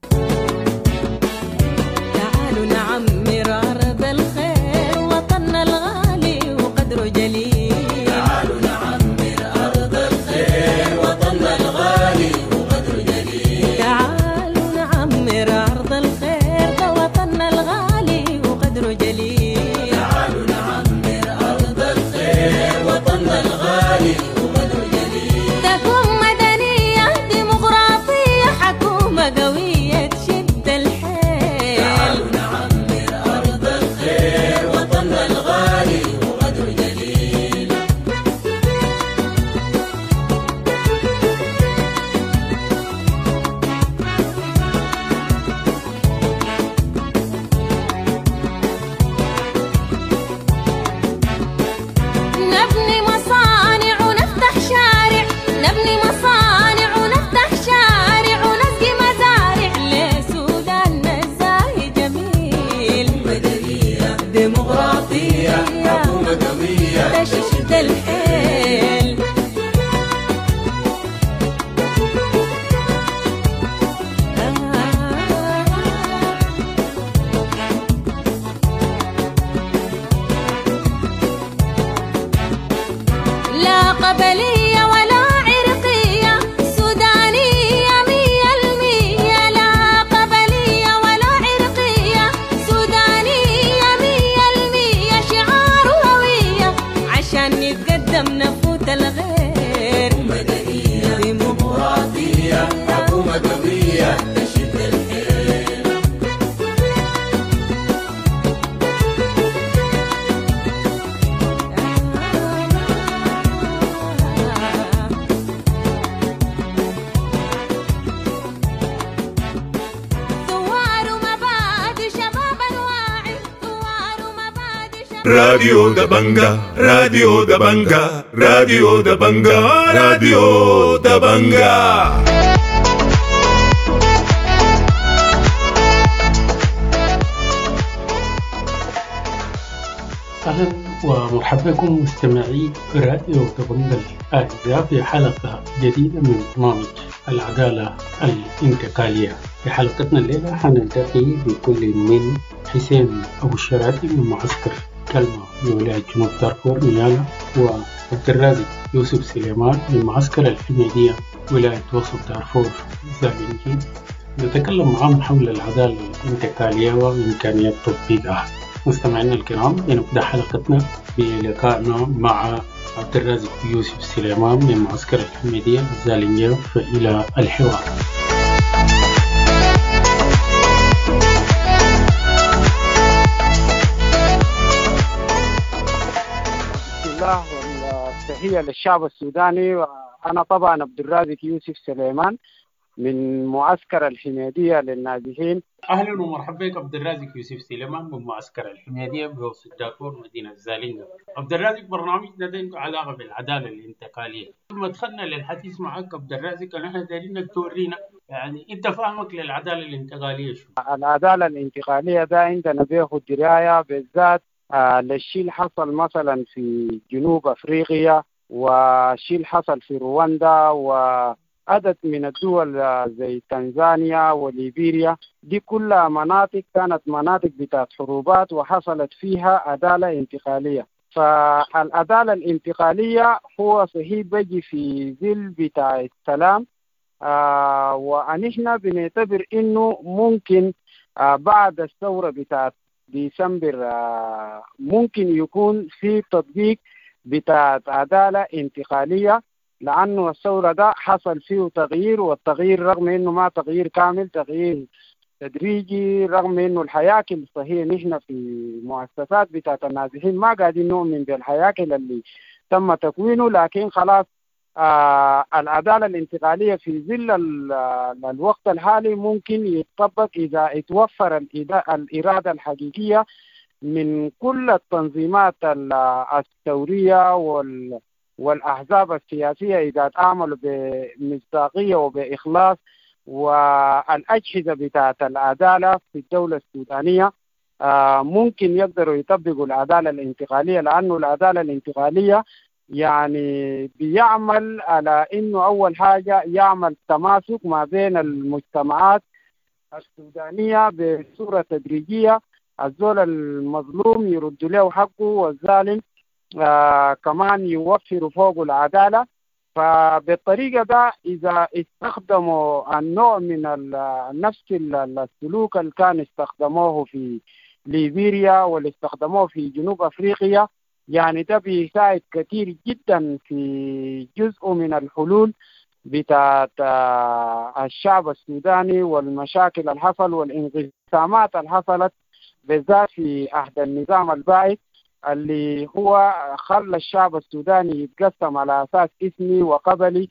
نعمر أرض الخير وطننا الغالي وقدره جليل. تعالوا نعمر أرض الخير وطننا الغالي وقدره جليل. تعالوا نعمر أرض الخير وطننا الغالي وقدره جليل. تعالوا نعمر أرض الخير وطننا الغالي وقدره جليل. تكون مدنية ديمقراطية حكومة قوية تشد الحيل. تشد الحيل. لا قبلية ولا عرقية، سودانية مية المية. لا قبلية ولا عرقية، سودانية مية المية. شعار هوية عشان نتقدم نفوت الغير. مدنية ديمقراطية حكومة قوية تشد الحيل. ثوار مبادئ شباب واعي، ثوار مبادئ شباب. راديو دبنجا راديو دبنجا راديو دبنجا راديو دبنجا. أهلا ومرحبا بكم مستمعي راديو دبنجا الأعزاء في حلقة جديدة من برنامج العدالة الانتقالية. في حلقتنا الليلة حنلتقي بكل من حسين أبو الشراتي من معسكر كلمة من ولاية جنوب دارفور نيالا، وعبد الرازق يوسف سليمان من معسكر الحميدية ولاية وسط دارفور زابنجي. نتكلم معهم حول العدالة الانتقالية وإمكانية تطبيقها. مستمعينا الكرام، نبدأ حلقتنا بلقائنا مع عبد الرازق يوسف سليمان من معسكر الحميدية الزالنجية، فإلى الحوار. بسم الله والتحية للشعب السوداني. وأنا طبعا عبد الرازق يوسف سليمان من معسكر الحميدية للنازحين. أهلا ومرحبا بك عبد الرازق يوسف سليمان من معسكر الحميدية بوسط دارفور مدينة زالنجة. عبد الرازق، برنامجنا ده عنده علاقة بالعدالة الانتقالية. ثم دخلنا للحديث معك عبد الرازق، نحن دايرينك تورينا يعني أنت فاهمك للعدالة الانتقالية شو؟ العدالة الانتقالية ده عندنا بياخد دراية بالذات آه للشيء اللي حصل مثلا في جنوب أفريقيا، والشيء اللي حصل في رواندا، وعدد من الدول زي تنزانيا وليبيريا. دي كلها مناطق كانت مناطق بتاعت حروبات وحصلت فيها عدالة انتقالية. فالعدالة الانتقالية هو صحيح بيجي في ظل بتاع السلام، آه ونحن بنعتبر إنه ممكن آه بعد الثورة بتاعت ديسمبر آه ممكن يكون في تطبيق بتاعت عدالة انتقالية، لأنه الثورة ده حصل فيه تغيير، والتغيير رغم إنه ما تغيير كامل، تغيير تدريجي، رغم إنه الحياكل صحيح نحن في مؤسسات بتاعت النازحين ما قاعدين نؤمن بالحياكل اللي تم تكوينه، لكن خلاص آه العدالة الانتقالية في ظل الوقت الحالي ممكن يتطبق إذا اتوفر الإرادة الحقيقية من كل التنظيمات الثورية والأحزاب السياسية إذا تعاملوا بمصداقية وبإخلاص، والأجهزة بتاعت العدالة في الدولة السودانية آه ممكن يقدروا يطبقوا العدالة الانتقالية، لأنه العدالة الانتقالية يعني بيعمل على إنه أول حاجة يعمل تماسك ما بين المجتمعات السودانية بصورة تدريجية، الزول المظلوم يرد له حقه والظالم آه كمان يوفر فوق العدالة. فبالطريقة ده إذا استخدموا النوع من نفس السلوك اللي كان استخدموه في ليبيريا واللي استخدموه في جنوب أفريقيا، يعني ده بيساعد كثير جدا في جزء من الحلول بتاعت الشعب السوداني والمشاكل اللي حصل والانقسامات اللي حصلت بالذات في عهد النظام البائد اللي هو خلى الشعب السوداني يتقسم على أساس إثني وقبلي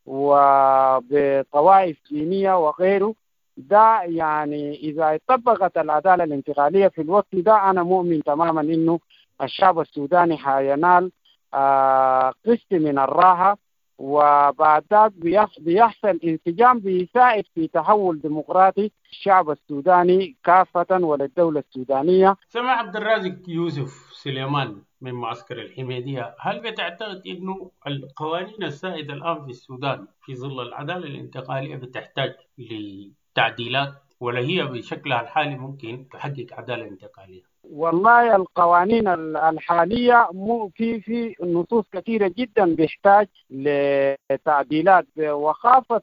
وبطوائف دينية وغيره. ده يعني إذا طبقت العدالة الانتقالية في الوقت ده أنا مؤمن تماما إنه الشعب السوداني حينال آه قسط من الراحة، وبعد ذلك بيحصل انسجام بيساعد في تحول ديمقراطي الشعب السوداني كافة وللدولة السودانية. سمع عبد الرازق يوسف سليمان من معسكر الحميدية، هل بتعتقد إنه القوانين السائدة الآن في السودان في ظل العدالة الانتقالية بتحتاج لتعديلات، ولا هي بشكلها الحالي ممكن تحقق عدالة انتقالية؟ والله القوانين الحالية مو في في نصوص كثيرة جدا بيحتاج لتعديلات، وخاصة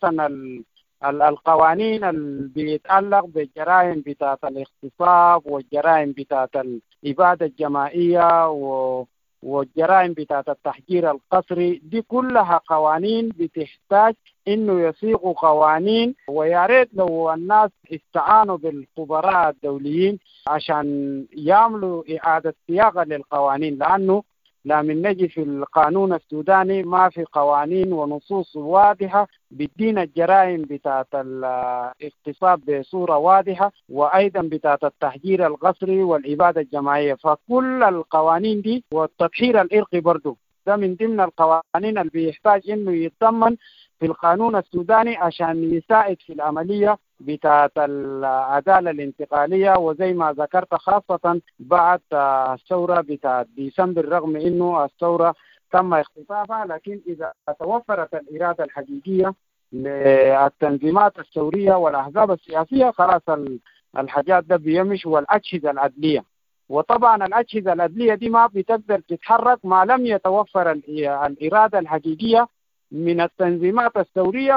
القوانين اللي بيتعلق بالجرائم بتاعت الاغتصاب والجرائم بتاعت الإبادة الجماعية والجرائم بتاعت التحجير القسري. دي كلها قوانين بتحتاج إنه يصيغوا قوانين، ويا ريت لو الناس استعانوا بالخبراء الدوليين عشان يعملوا إعادة صياغة للقوانين، لأنه لا من نجي في القانون السوداني ما في قوانين ونصوص واضحة بتدين الجرائم بتاعت الاغتصاب بصورة واضحة، وأيضا بتاعت التحجير القسري والإبادة الجماعية. فكل القوانين دي والتطهير الإرقي برضو ده من ضمن القوانين اللي بيحتاج إنه يتضمن في القانون السوداني عشان يساعد في العملية بتاعت العدالة الانتقالية. وزي ما ذكرت خاصة بعد الثورة بتاعت ديسمبر، رغم إنه الثورة تم اختطافها، لكن إذا توفرت الإرادة الحقيقية للتنظيمات الثورية والأحزاب السياسية خلاص الحاجات ده بيمش. والأجهزة العدلية، وطبعا الأجهزة العدلية دي ما بتقدر تتحرك ما لم يتوفر الإرادة الحقيقية من التنظيمات الثورية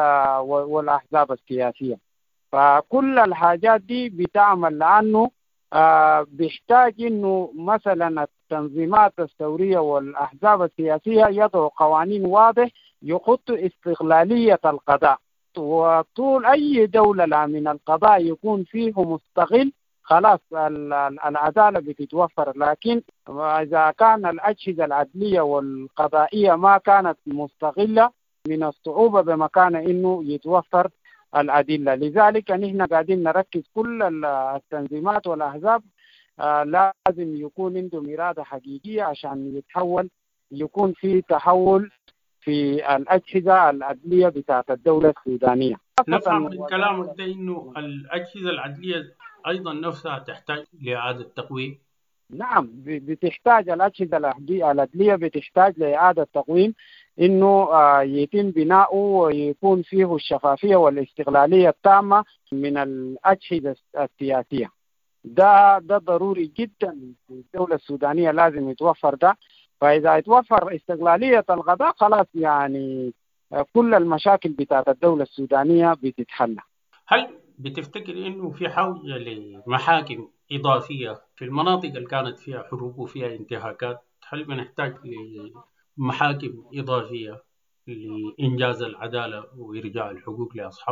والأحزاب السياسية. فكل الحاجات دي بتعمل لأنه آه بيحتاج إنه مثلا التنظيمات الثورية والأحزاب السياسية يضعوا قوانين واضح يخط استقلالية القضاء، وطول أي دولة لا من القضاء يكون فيه مستقل خلاص العدالة بتتوفر. لكن إذا كان الأجهزة العدلية والقضائية ما كانت مستقلة من الصعوبة بمكان إنه يتوفر الأدلة. لذلك نحن قاعدين نركز كل التنظيمات والأحزاب آه لازم يكون عندهم إرادة حقيقية عشان يتحول يكون في تحول في الأجهزة العدلية بتاعت الدولة السودانية. نفهم من كلامك ده إنه الأجهزة العدلية أيضا نفسها تحتاج لإعادة تقويم. نعم بتحتاج الأجهزة العدلية بتحتاج لإعادة تقويم، إنه يتم بناؤه ويكون فيه الشفافية والاستقلالية التامة من الأجهزة السياسية. ده ده ضروري جدا في الدولة السودانية، لازم يتوفر ده. فإذا يتوفر استقلالية القضاء خلاص يعني كل المشاكل بتاعت الدولة السودانية بتتحل. هل بتفتكر إنه في حاجة لمحاكم إضافية في المناطق اللي كانت فيها حروب وفيها انتهاكات؟ هل بنحتاج لمحاكم إضافية لإنجاز العدالة وإرجاع الحقوق لأصحابها؟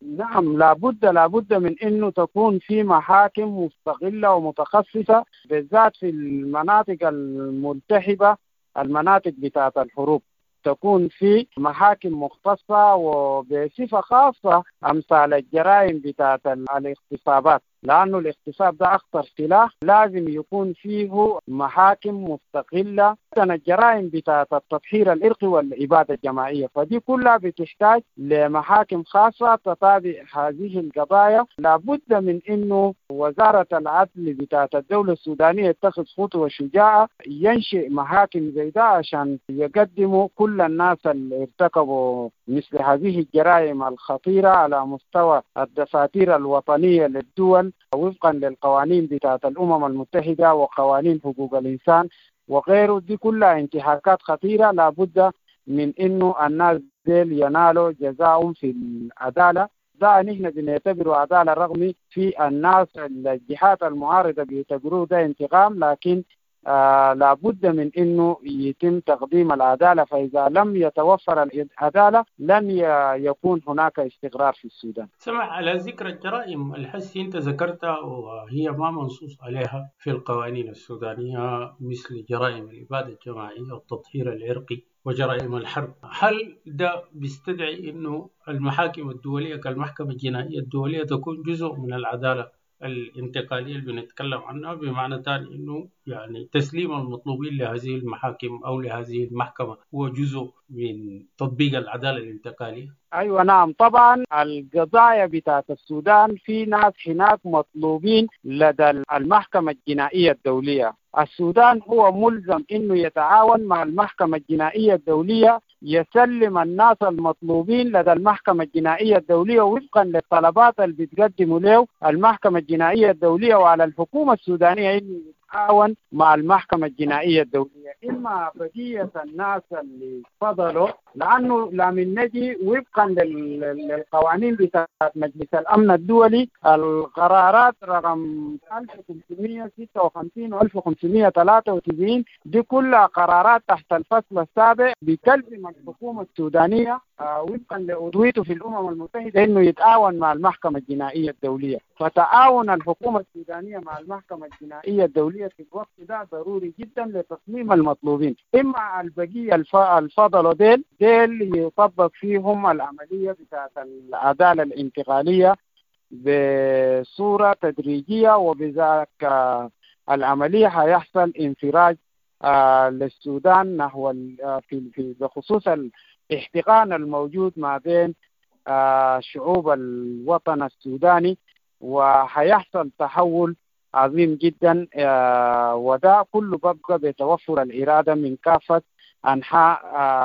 نعم، لابد لابد من انه تكون في محاكم مستقلة ومتخصصة بالذات في المناطق الملتهبة، المناطق بتاعت الحروب، تكون في محاكم مختصة وبصفة خاصة أمثال الجرائم بتاعت الاغتصابات، لأنه الاغتصاب ده أخطر سلاح، لازم يكون فيه محاكم مستقلة. الجرائم بتاعت التطهير الإرقي والإبادة الجماعية، فدي كلها بتحتاج لمحاكم خاصة تتابع هذه القضايا. لابد من إنه وزارة العدل بتاعت الدولة السودانية يتخذ خطوة شجاعة، ينشئ محاكم زي ده عشان يقدموا كل الناس اللي ارتكبوا مثل هذه الجرائم الخطيرة على مستوى الدفاتر الوطنية للدول وفقا للقوانين بتاعت الأمم المتحدة وقوانين حقوق الإنسان وغيره. دي كلها انتهاكات خطيرة، لابد من إنه الناس ديل ينالوا جزاؤهم في العدالة. ده نحن بنعتبره عدالة، رغم في الناس الجهات المعارضة بيعتبروه ده انتقام، لكن آه لابد من انه يتم تقديم العداله، فاذا لم يتوفر العداله لن يكون هناك استقرار في السودان. سمع، على ذكر الجرائم الحسي انت ذكرتها وهي ما منصوص عليها في القوانين السودانيه، مثل جرائم الاباده الجماعيه والتطهير العرقي وجرائم الحرب، هل ده بيستدعي انه المحاكم الدوليه كالمحكمه الجنائيه الدوليه تكون جزء من العداله الانتقالية اللي بنتكلم عنها، بمعنى ثاني انه يعني تسليم المطلوبين لهذه المحاكم او لهذه المحكمة هو جزء من تطبيق العدالة الانتقالية؟ ايوه نعم، طبعا القضايا بتاعت السودان في ناس هناك مطلوبين لدى المحكمة الجنائية الدولية. السودان هو ملزم انه يتعاون مع المحكمة الجنائية الدولية، يسلم الناس المطلوبين لدى المحكمة الجنائية الدولية وفقا للطلبات اللي بتقدموا له المحكمة الجنائية الدولية، وعلى الحكومة السودانية انه يتعاون مع المحكمة الجنائية الدولية. إما بقية الناس اللي فضلوا، لأنه لمن نجي وفقا للقوانين بتاعت مجلس الأمن الدولي، القرارات رقم ألف وخمسمائة وستة وخمسين و ألف وخمسمائة وثلاثة وتسعين دي كلها قرارات تحت الفصل السابع بتلزم الحكومة السودانية وفقا لعضويته في الأمم المتحدة إنه يتعاون مع المحكمة الجنائية الدولية. فتعاون الحكومة السودانية مع المحكمة الجنائية الدولية في الوقت ده ضروري جدا لتصميم المطلوبين. إما البقية الفضل ديل ديل يطبق فيهم العملية بتاعت العدالة الانتقالية بصورة تدريجية، وبذلك العملية هيحصل انفراج للسودان نحو في في بخصوص الاحتقان الموجود ما بين شعوب الوطن السوداني، وهيحصل تحول عظيم جدا، وده كله بقى بتوفر الإرادة من كافة أنحاء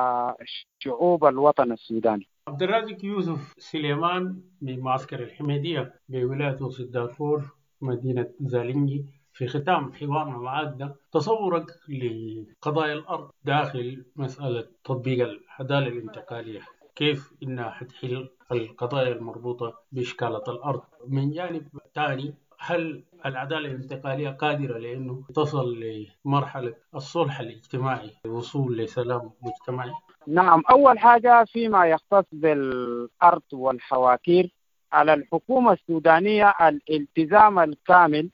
شعوب الوطن السوداني. عبد الرازق يوسف سليمان من معسكر الحميدية بولاية وسط دارفور مدينة زالينجي، في ختام حوارنا معاك ده تصورك لقضايا الأرض داخل مسألة تطبيق العدالة الانتقالية، كيف إنها حتحل القضايا المربوطة بإشكالة الأرض؟ من جانب ثاني، هل العدالة الانتقالية قادرة لأنه تصل لمرحلة الصلح الاجتماعي، الوصول لسلام مجتمعي؟ نعم، أول حاجة فيما يختص بالأرض والحواكير، على الحكومة السودانية الالتزام الكامل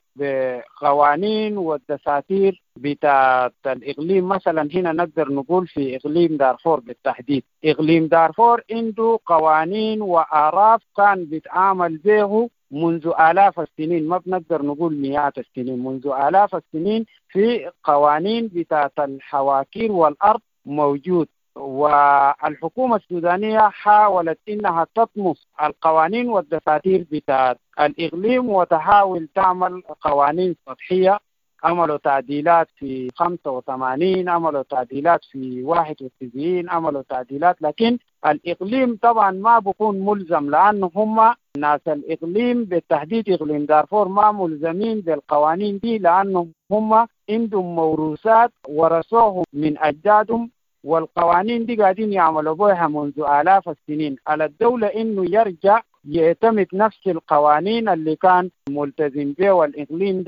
بقوانين والدساتير بتاعت الإقليم. مثلا هنا نقدر نقول في إقليم دارفور بالتحديد، إقليم دارفور عنده قوانين وآراف كان بيتعامل به منذ آلاف السنين، ما بنقدر نقول مئات السنين، منذ آلاف السنين في قوانين بتاعت الحواكير والأرض موجود. والحكومة السودانية حاولت إنها تطمس القوانين والدساتير بتاعت الإقليم وتحاول تعمل قوانين سطحية. عملوا تعديلات في خمسة وثمانين، عملوا تعديلات في واحد وتسعين، عملوا تعديلات، لكن الإقليم طبعا ما بكون ملزم، لأنه هم ناس الإقليم بالتحديد إقليم دارفور ما ملزمين بالقوانين دي، لأنه هم عندهم موروثات ورثوه من أجدادهم، والقوانين دي قاعدين يعملوا بها منذ آلاف السنين. على الدولة إنه يرجع يعتمد نفس القوانين اللي كان ملتزم بها والإقليم ده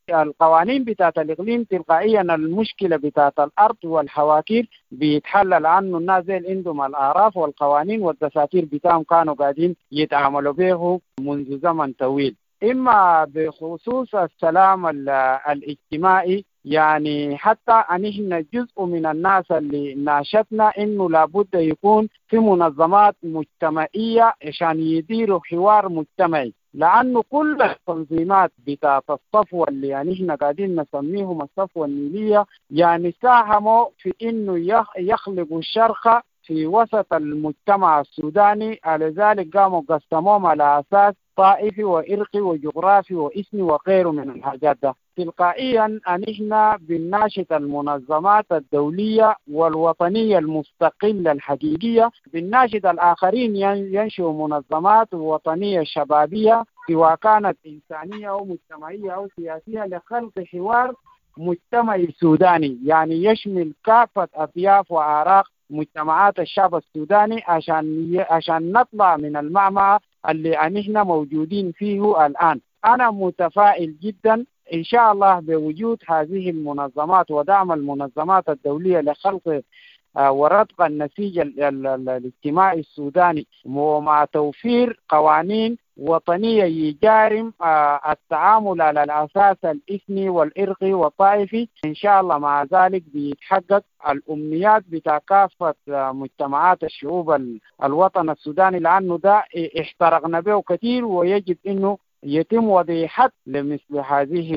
القوانين بتاعت الإقليم تلقائيا المشكلة بتاعت الأرض والحواكير بيتحلل عنه الناس زي عندهم الأعراف والقوانين والدساتير بتاعهم كانوا قاعدين يتعاملوا به منذ زمن طويل. إما بخصوص السلام الاجتماعي، يعني حتى أنحن جزء من الناس اللي ناشدنا إنه لابد يكون في منظمات مجتمعية عشان يديروا حوار مجتمعي، لأنه كل التنظيمات بتاعت الصفوة اللي يعني إحنا قاعدين نسميهم الصفوة النيلية يعني ساهموا في إنه يخلقوا الشرخة في وسط المجتمع السوداني، على ذلك قاموا قسموهم على أساس طائفي وإرقي وجغرافي وإثني وغيره من الحاجات ده. تلقائيا أنحنا بنناشد المنظمات الدولية والوطنية المستقلة الحقيقية، بنناشد الآخرين ينشئوا منظمات وطنية شبابية سواء كانت إنسانية أو مجتمعية أو سياسية لخلق حوار مجتمعي سوداني، يعني يشمل كافة أطياف وأعراق مجتمعات الشعب السوداني عشان عشان نطلع من المعمعة اللي نحن موجودين فيه الآن. أنا متفائل جدا إن شاء الله بوجود هذه المنظمات ودعم المنظمات الدولية لخلق ورتق النسيج الاجتماعي السوداني، ومع توفير قوانين وطنية يجارم التعامل على الأساس الإثني والإرقي والطائفي. إن شاء الله مع ذلك بيتحقق الأمنيات بتاع كافة مجتمعات الشعوب الوطن السوداني، لأنه ده احترقنا به كثير ويجب أنه يتم وضع حد لمثل هذه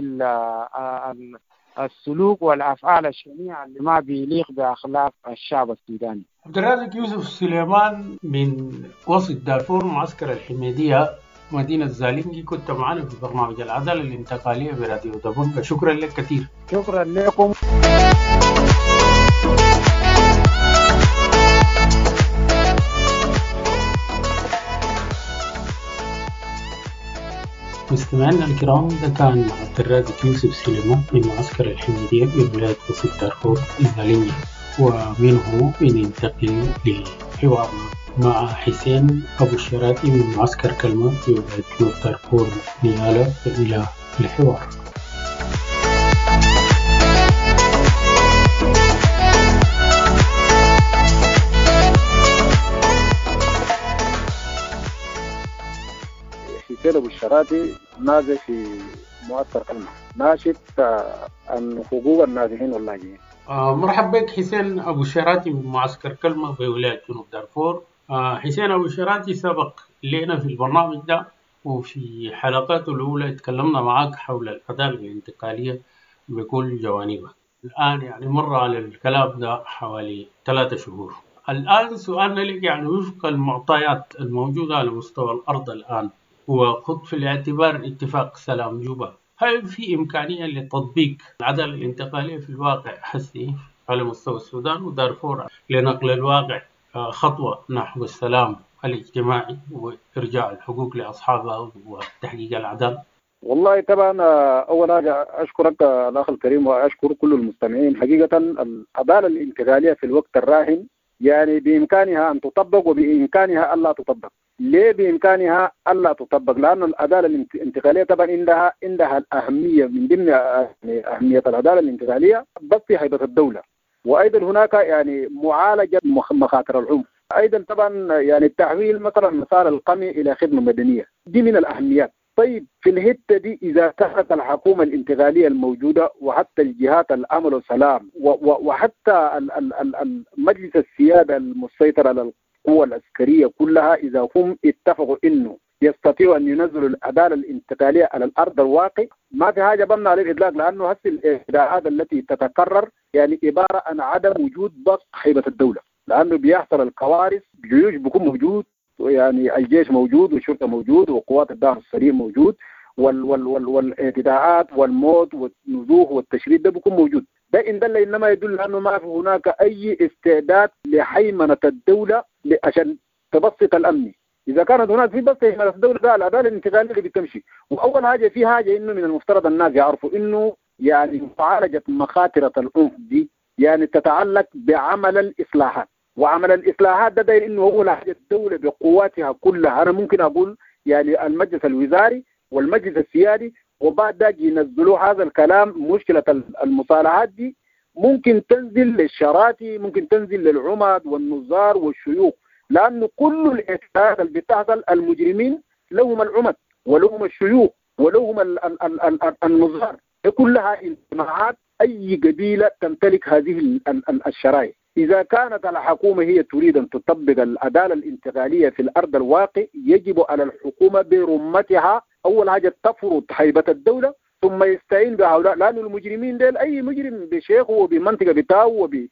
السلوك والأفعال الشنيعة اللي ما بيليق بأخلاق الشعب السوداني. عبد الرازق يوسف سليمان من وسط دارفور معسكر الحميدية مدينة زالينجي، كنت معنا في برنامج العدالة الانتقالية براديو دبنجة. شكرا لك كثير. شكرا لكم. مستمعينا الكرام، ده كان عبد الرازق يوسف سليمان من معسكر الحميدية بولاية وسط دارفور زالينجي، ومنه بننتقل لحوارنا مع حسين أبو الشراتي من معسكر كلمة في ولاية دارفور نيالا إلى الحوار. حسين أبو الشراتي نازل في معسكر كلمة، ناشد عن حقوق النازحين واللاجئين. آه مرحبا بك حسين أبو الشراتي من معسكر كلمة بولاية جنوب دارفور. آه حسين أبو الشراتي سبق لنا في البرنامج ده، وفي حلقاته الأولى تكلمنا معك حول العدالة الانتقالية بكل جوانبها. الآن يعني مر على الكلام ده حوالي ثلاثة شهور. الآن سؤالنا لك يعني وفق المعطيات الموجودة على مستوى الأرض الآن، وخذ في الاعتبار اتفاق سلام جوبا، هل في إمكانية لتطبيق العدالة الانتقالية في الواقع حسي على مستوى السودان ودارفور لنقل الواقع خطوة نحو السلام الاجتماعي وإرجاع الحقوق لأصحابها وتحقيق العدالة؟ والله طبعا أول حاجة أشكرك الأخ الكريم وأشكر كل المستمعين. حقيقة العدالة الانتقالية في الوقت الراهن يعني بإمكانها أن تطبق وبإمكانها ألا تطبق. ليه بإمكانها ألا تطبق؟ لأن العدالة الانتقالية طبعا عندها عندها الأهمية، من ضمن أهمية العدالة الانتقالية بس هيبة الدولة، وأيضا هناك يعني معالجة مخاطر العنف، أيضا طبعا يعني التحويل مثلا مسار القمع إلى خدمة مدنية، دي من الأهميات. طيب في الحتة دي إذا كانت الحكومة الانتقالية الموجودة وحتى الجهات الأمن والسلام وحتى المجلس السيادة المسيطر على القوى العسكرية كلها، إذا هم اتفقوا إنه يستطيعوا أن ينزلوا العدالة الانتقالية على الأرض الواقع، ما في حاجة بمنع على الإطلاق، لأنه هسه الإبداعات التي تتكرر يعني عبارة عن عدم وجود ضغط هيبة الدولة، لأنه بيحصل الكوارث، جيوش بيكون موجود، يعني الجيش موجود والشرطة موجود وقوات الدعم السريع موجود، وال وال وال والاعتداءات والموت والنزوح والتشريد ده بيكون موجود. ده إن دل إنما يدل أنه ما في هناك أي استعداد لحيمنة الدولة عشان تبسط الأمن. إذا كانت هناك في بس حيمنة الدولة ده العدالة الانتقالية اللي بتمشي. وأول حاجة في حاجة إنه من المفترض الناس يعرفوا إنه يعني معالجة مخاطرة العنف دي يعني تتعلق بعمل الإصلاحات، وعمل الإصلاحات ده داير إنه هو حاجة الدولة بقواتها كلها. أنا ممكن أقول يعني المجلس الوزاري والمجلس السيادي وبعد ذلك ينزلوا هذا الكلام. مشكلة المصالحات دي ممكن تنزل للشراتي، ممكن تنزل للعمد والنظار والشيوخ، لأنه كل الإعتراضات اللي بتحصل المجرمين لهم العمد ولهم الشيوخ ولهم النظار، كلها اجتماعات أي قبيلة تمتلك هذه الشرائع. إذا كانت الحكومة هي تريد أن تطبق العدالة الانتقالية في الأرض الواقع، يجب على الحكومة برمتها أول حاجة تفرض هيبة الدولة، ثم يستعين بهؤلاء، لأن المجرمين ديل أي مجرم بشيخه وبمنطقة بتاعه وب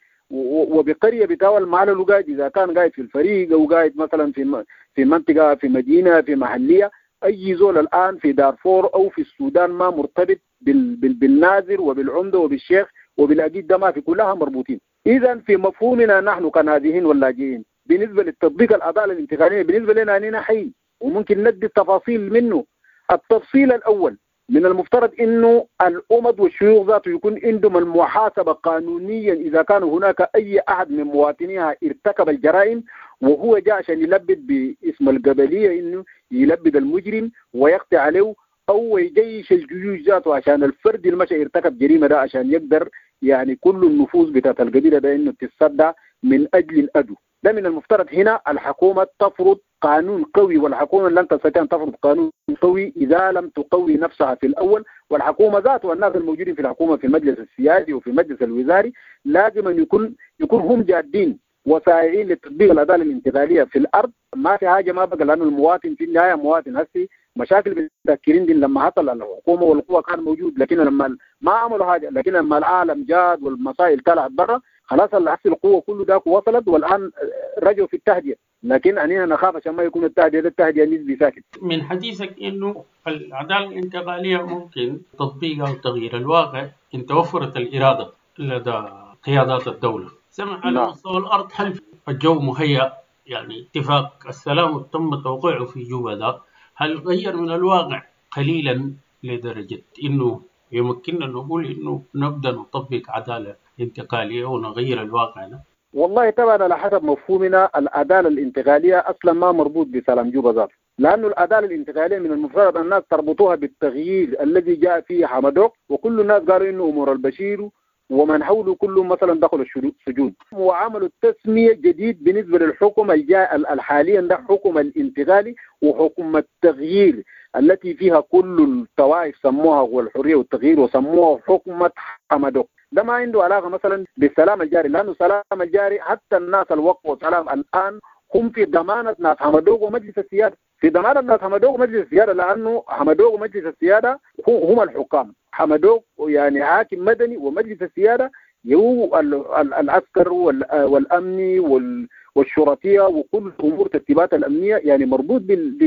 وبقرية بتاعه المعلل قاعد، إذا كان قاعد في الفريق أو قاعد مثلا في في منطقة في مدينة في محلية، أي زول الآن في دارفور أو في السودان ما مرتبط بال بال بالنازر وبالعمدة وبالشيخ وبالأجيد، ده ما في كلها مربوطين. إذا في مفهومنا نحن كنازحين واللاجئين بالنسبة للتطبيق العدالة الانتقالية بالنسبة لنا أننا حي وممكن ندي التفاصيل منه. التفصيل الأول، من المفترض إنه الأمد والشيوخ ذاته يكون عندهم المحاسبة قانونيا إذا كان هناك أي أحد من مواطنيها ارتكب الجرائم وهو جاء عشان يلبد باسم القبلية إنه يلبد المجرم ويقطع عليه، أو يجيش الجيوش ذاته عشان الفرد المشى ارتكب جريمة ده عشان يقدر يعني كل النفوذ بتاعت القبيلة ده إنه تتصدى من أجل الأدو. ده من المفترض هنا الحكومة تفرض قانون قوي، والحكومة لن تستطيع أن تفرض قانون قوي إذا لم تقوي نفسها في الأول. والحكومة ذات والناس الموجودين في الحكومة في المجلس السياسي وفي المجلس الوزاري لازم أن يكون يكون هم جادين وسائعين لتطبيق العدالة الانتقالية في الأرض. ما في حاجة ما بقى، لأن المواطن في النهاية مواطن. هسي مشاكل بتذكرين دي لما حصل الحكومة والقوة كان موجود، لكن لما ما عملوا حاجة، لكن لما العالم جاد والمسائل طلعت برا خلاص العكس القوة كله داك وصلت، والآن رجعوا في التهدئة. لكن أننا نخاف عشان ما يكون التهدئة ده التهدئة نسبي ساكت. من حديثك إنه العدالة الانتقالية ممكن تطبيقها وتغيير الواقع إن توفرت الإرادة لدى قيادات الدولة. سمع على مستوى الأرض هل الجو مهيأ؟ يعني اتفاق السلام تم توقيعه في جوبا ده هل غير من الواقع قليلا لدرجة إنه يمكننا نقول إنه نبدأ نطبق عدالة انتقالية ونغير الواقع ده؟ والله طبعا على حسب مفهومنا العدالة الانتقالية أصلا ما مربوط بسلام جوبا ذاته، لأنه العدالة الانتقالية من المفترض الناس تربطوها بالتغيير الذي جاء فيه حمدوك، وكل الناس قالوا إنه أمور البشير ومن حوله كلهم مثلا دخلوا السجون، وعملوا تسمية جديد بالنسبة للحكم الجاء الحاليا ده حكم الانتقالي وحكم التغيير التي فيها كل الطوائف سموها والحرية والتغيير وسموها حكمة حمدوك. ده ما عنده علاقة مثلا بالسلام الجاري، لأنه السلام الجاري حتى الناس الوقف والسلام الآن هم في ضمانة ناس حمدوك ومجلس السيادة، في ضمانة ناس حمدوك ومجلس السيادة، لأنه حمدوك ومجلس السيادة هم الحكام. حمدوك يعني حاكم مدني ومجلس السيادة هو العسكر والأمني والشرطية وكل أمور ترتيبات الأمنية يعني مربوط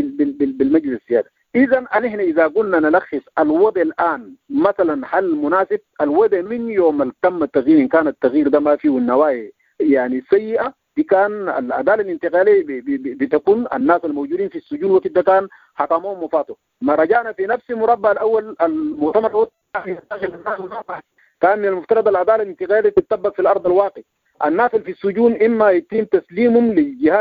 بالمجلس السيادة. إذا نحن إذا قلنا نلخص الوضع الآن مثلا حل مناسب، الوضع من يوم تم التغيير إن كان التغيير ده ما فيه النوايا يعني سيئة، دي كان العدالة الانتقالية بتكون الناس الموجودين في السجون وقت ده كان حكمهم وفاتوا. ما رجعنا في نفس المربع الأول المؤتمر كان من المفترض العدالة الانتقالية تطبق في الأرض الواقع. الناس اللي في السجون إما يتم تسليمهم للجهات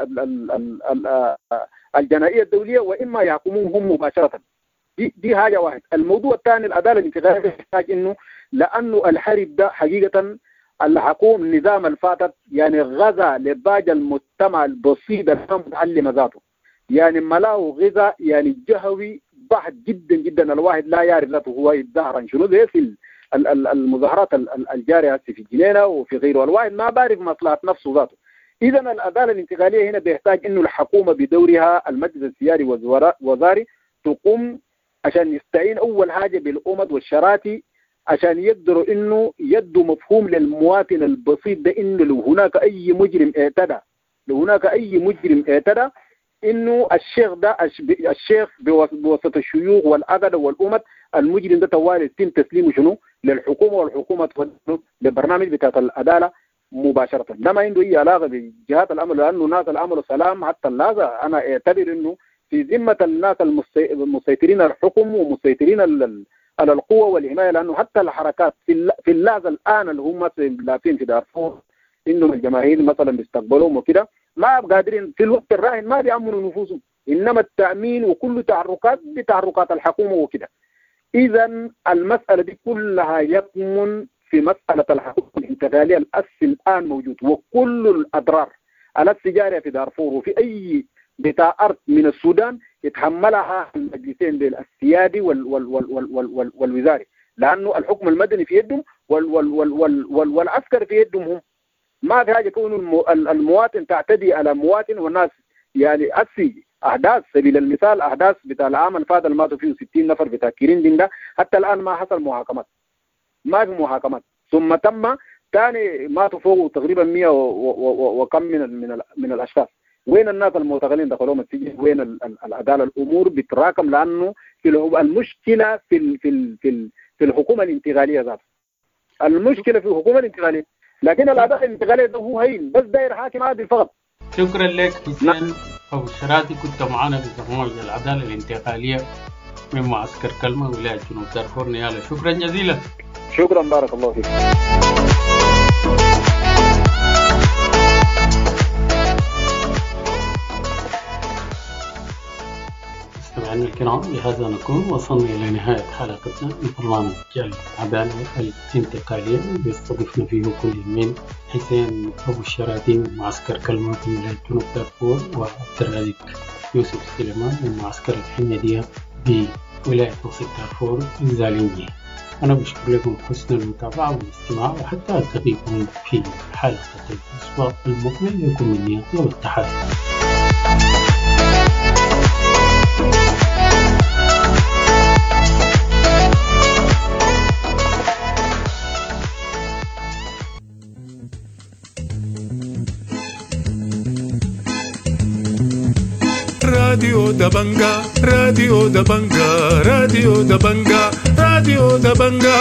الجنائية الدولية وإما يحكموهم هم مباشرة. دي دي حاجة واحد. الموضوع الثاني العدالة الانتقالية يحتاج إنه لأنه الحرب ده حقيقة الحكومة النظام الفاتت يعني غزا لباقي المجتمع البسيط المتعلم ذاته، يعني ملاه غذاء يعني جهوي بحت جدا جدا، الواحد لا يعرف ذاته هو يتظاهر شنو زي في المظاهرات الجارية في الجنينة وفي غيره، الواحد ما بعرف مصلحة نفسه ذاته. إذا العدالة الانتقالية هنا بيحتاج إنه الحكومة بدورها المجلس السيادي والوزاري تقوم عشان يستعين أول حاجة بالأمد والشراتي عشان يقدروا إنه يدوا مفهوم للمواطن البسيط ده إنه لو هناك أي مجرم اعتدى لو هناك أي مجرم اعتدى إنه الشيخ ده الشيخ بواسطة الشيوخ والأقدة والأمد المجرم ده توالي يتم تسليمه شنو للحكومة، والحكومة توديه للبرنامج بتاع العدالة مباشرة. ده ما عنده أي علاقة بجهات الأمر، لأنه ناس الأمر سلام حتى الناس أنا أعتبر إنه في ذمة الناس المسيطرين الحكم ومسيطرين على القوة والحماية، لأنه حتى الحركات في في اللحظة الآن اللي هم لافين في دارفور إنهم الجماهير مثلا بيستقبلوهم وكده ما قادرين في الوقت الراهن ما بيأمنوا نفوسهم، إنما التأمين وكل تحركات بتحركات الحكومة وكده. إذا المسألة دي كلها يكمن في مسألة الحقوق الانتقالية الأساسي الآن موجود، وكل الأضرار التي جارية في دارفور وفي أي بتاع أرض من السودان يتحملها المجلسين ديل السيادي وال وال وال وال وال وال والوزاري، لأنه الحكم المدني في يدهم وال وال وال وال وال والعسكر في يدهم هم. ما في حاجة يكون المواطن تعتدي على مواطن والناس يعني أسي أحداث سبيل المثال أحداث بتاع العام الفات اللي ماتوا فيه ستين نفر بتاع كيرين دين ده حتى الآن ما حصل محاكمات، ما في محاكمات. ثم تم ثاني ماتوا فوق تقريبا مية وكم من من من الأشخاص. وين الناس المعتقلين دخلوهم السجن؟ وين العدالة؟ الأمور بتراكم لأنه في المشكلة في ال في ال في, ال في الحكومة الانتقالية ذاتها. المشكلة في الحكومة الانتقالية، لكن العدالة الانتقالية ده هو هين بس داير حاكم عادل فقط. شكرا لك حسين أبو الشراتي، كنت معنا في برنامج العدالة الانتقالية من معسكر كلمة ولاية جنوب دارفور نيالا. شكرا جزيلا. شكرا بارك الله فيك. مستمعينا الكرام، بهذا نكون وصلنا إلى نهاية حلقتنا من برنامج العدالة الانتقالية، بيستضيفنا فيه كل من حسين أبو الشراتي من معسكر كلمة في ولاية جنوب دارفور، وعبد الرازق يوسف سليمان من معسكر الحميدية بولاية وسط دارفور الزالينية. أنا بشكر لكم حسن المتابعة والاستماع، وحتى ألتقيكم في حلقة الأسبوع المقبل. لكم مني طيب التحية. راديو دبنجا راديو دبنجا راديو دبنجا راديو دبنجا.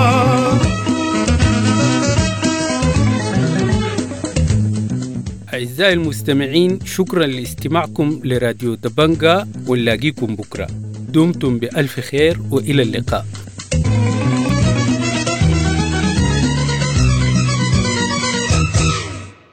أعزائي المستمعين، شكرا لاستماعكم لراديو دبنجا، ونلاقيكم بكرة. دمتم بألف خير وإلى اللقاء.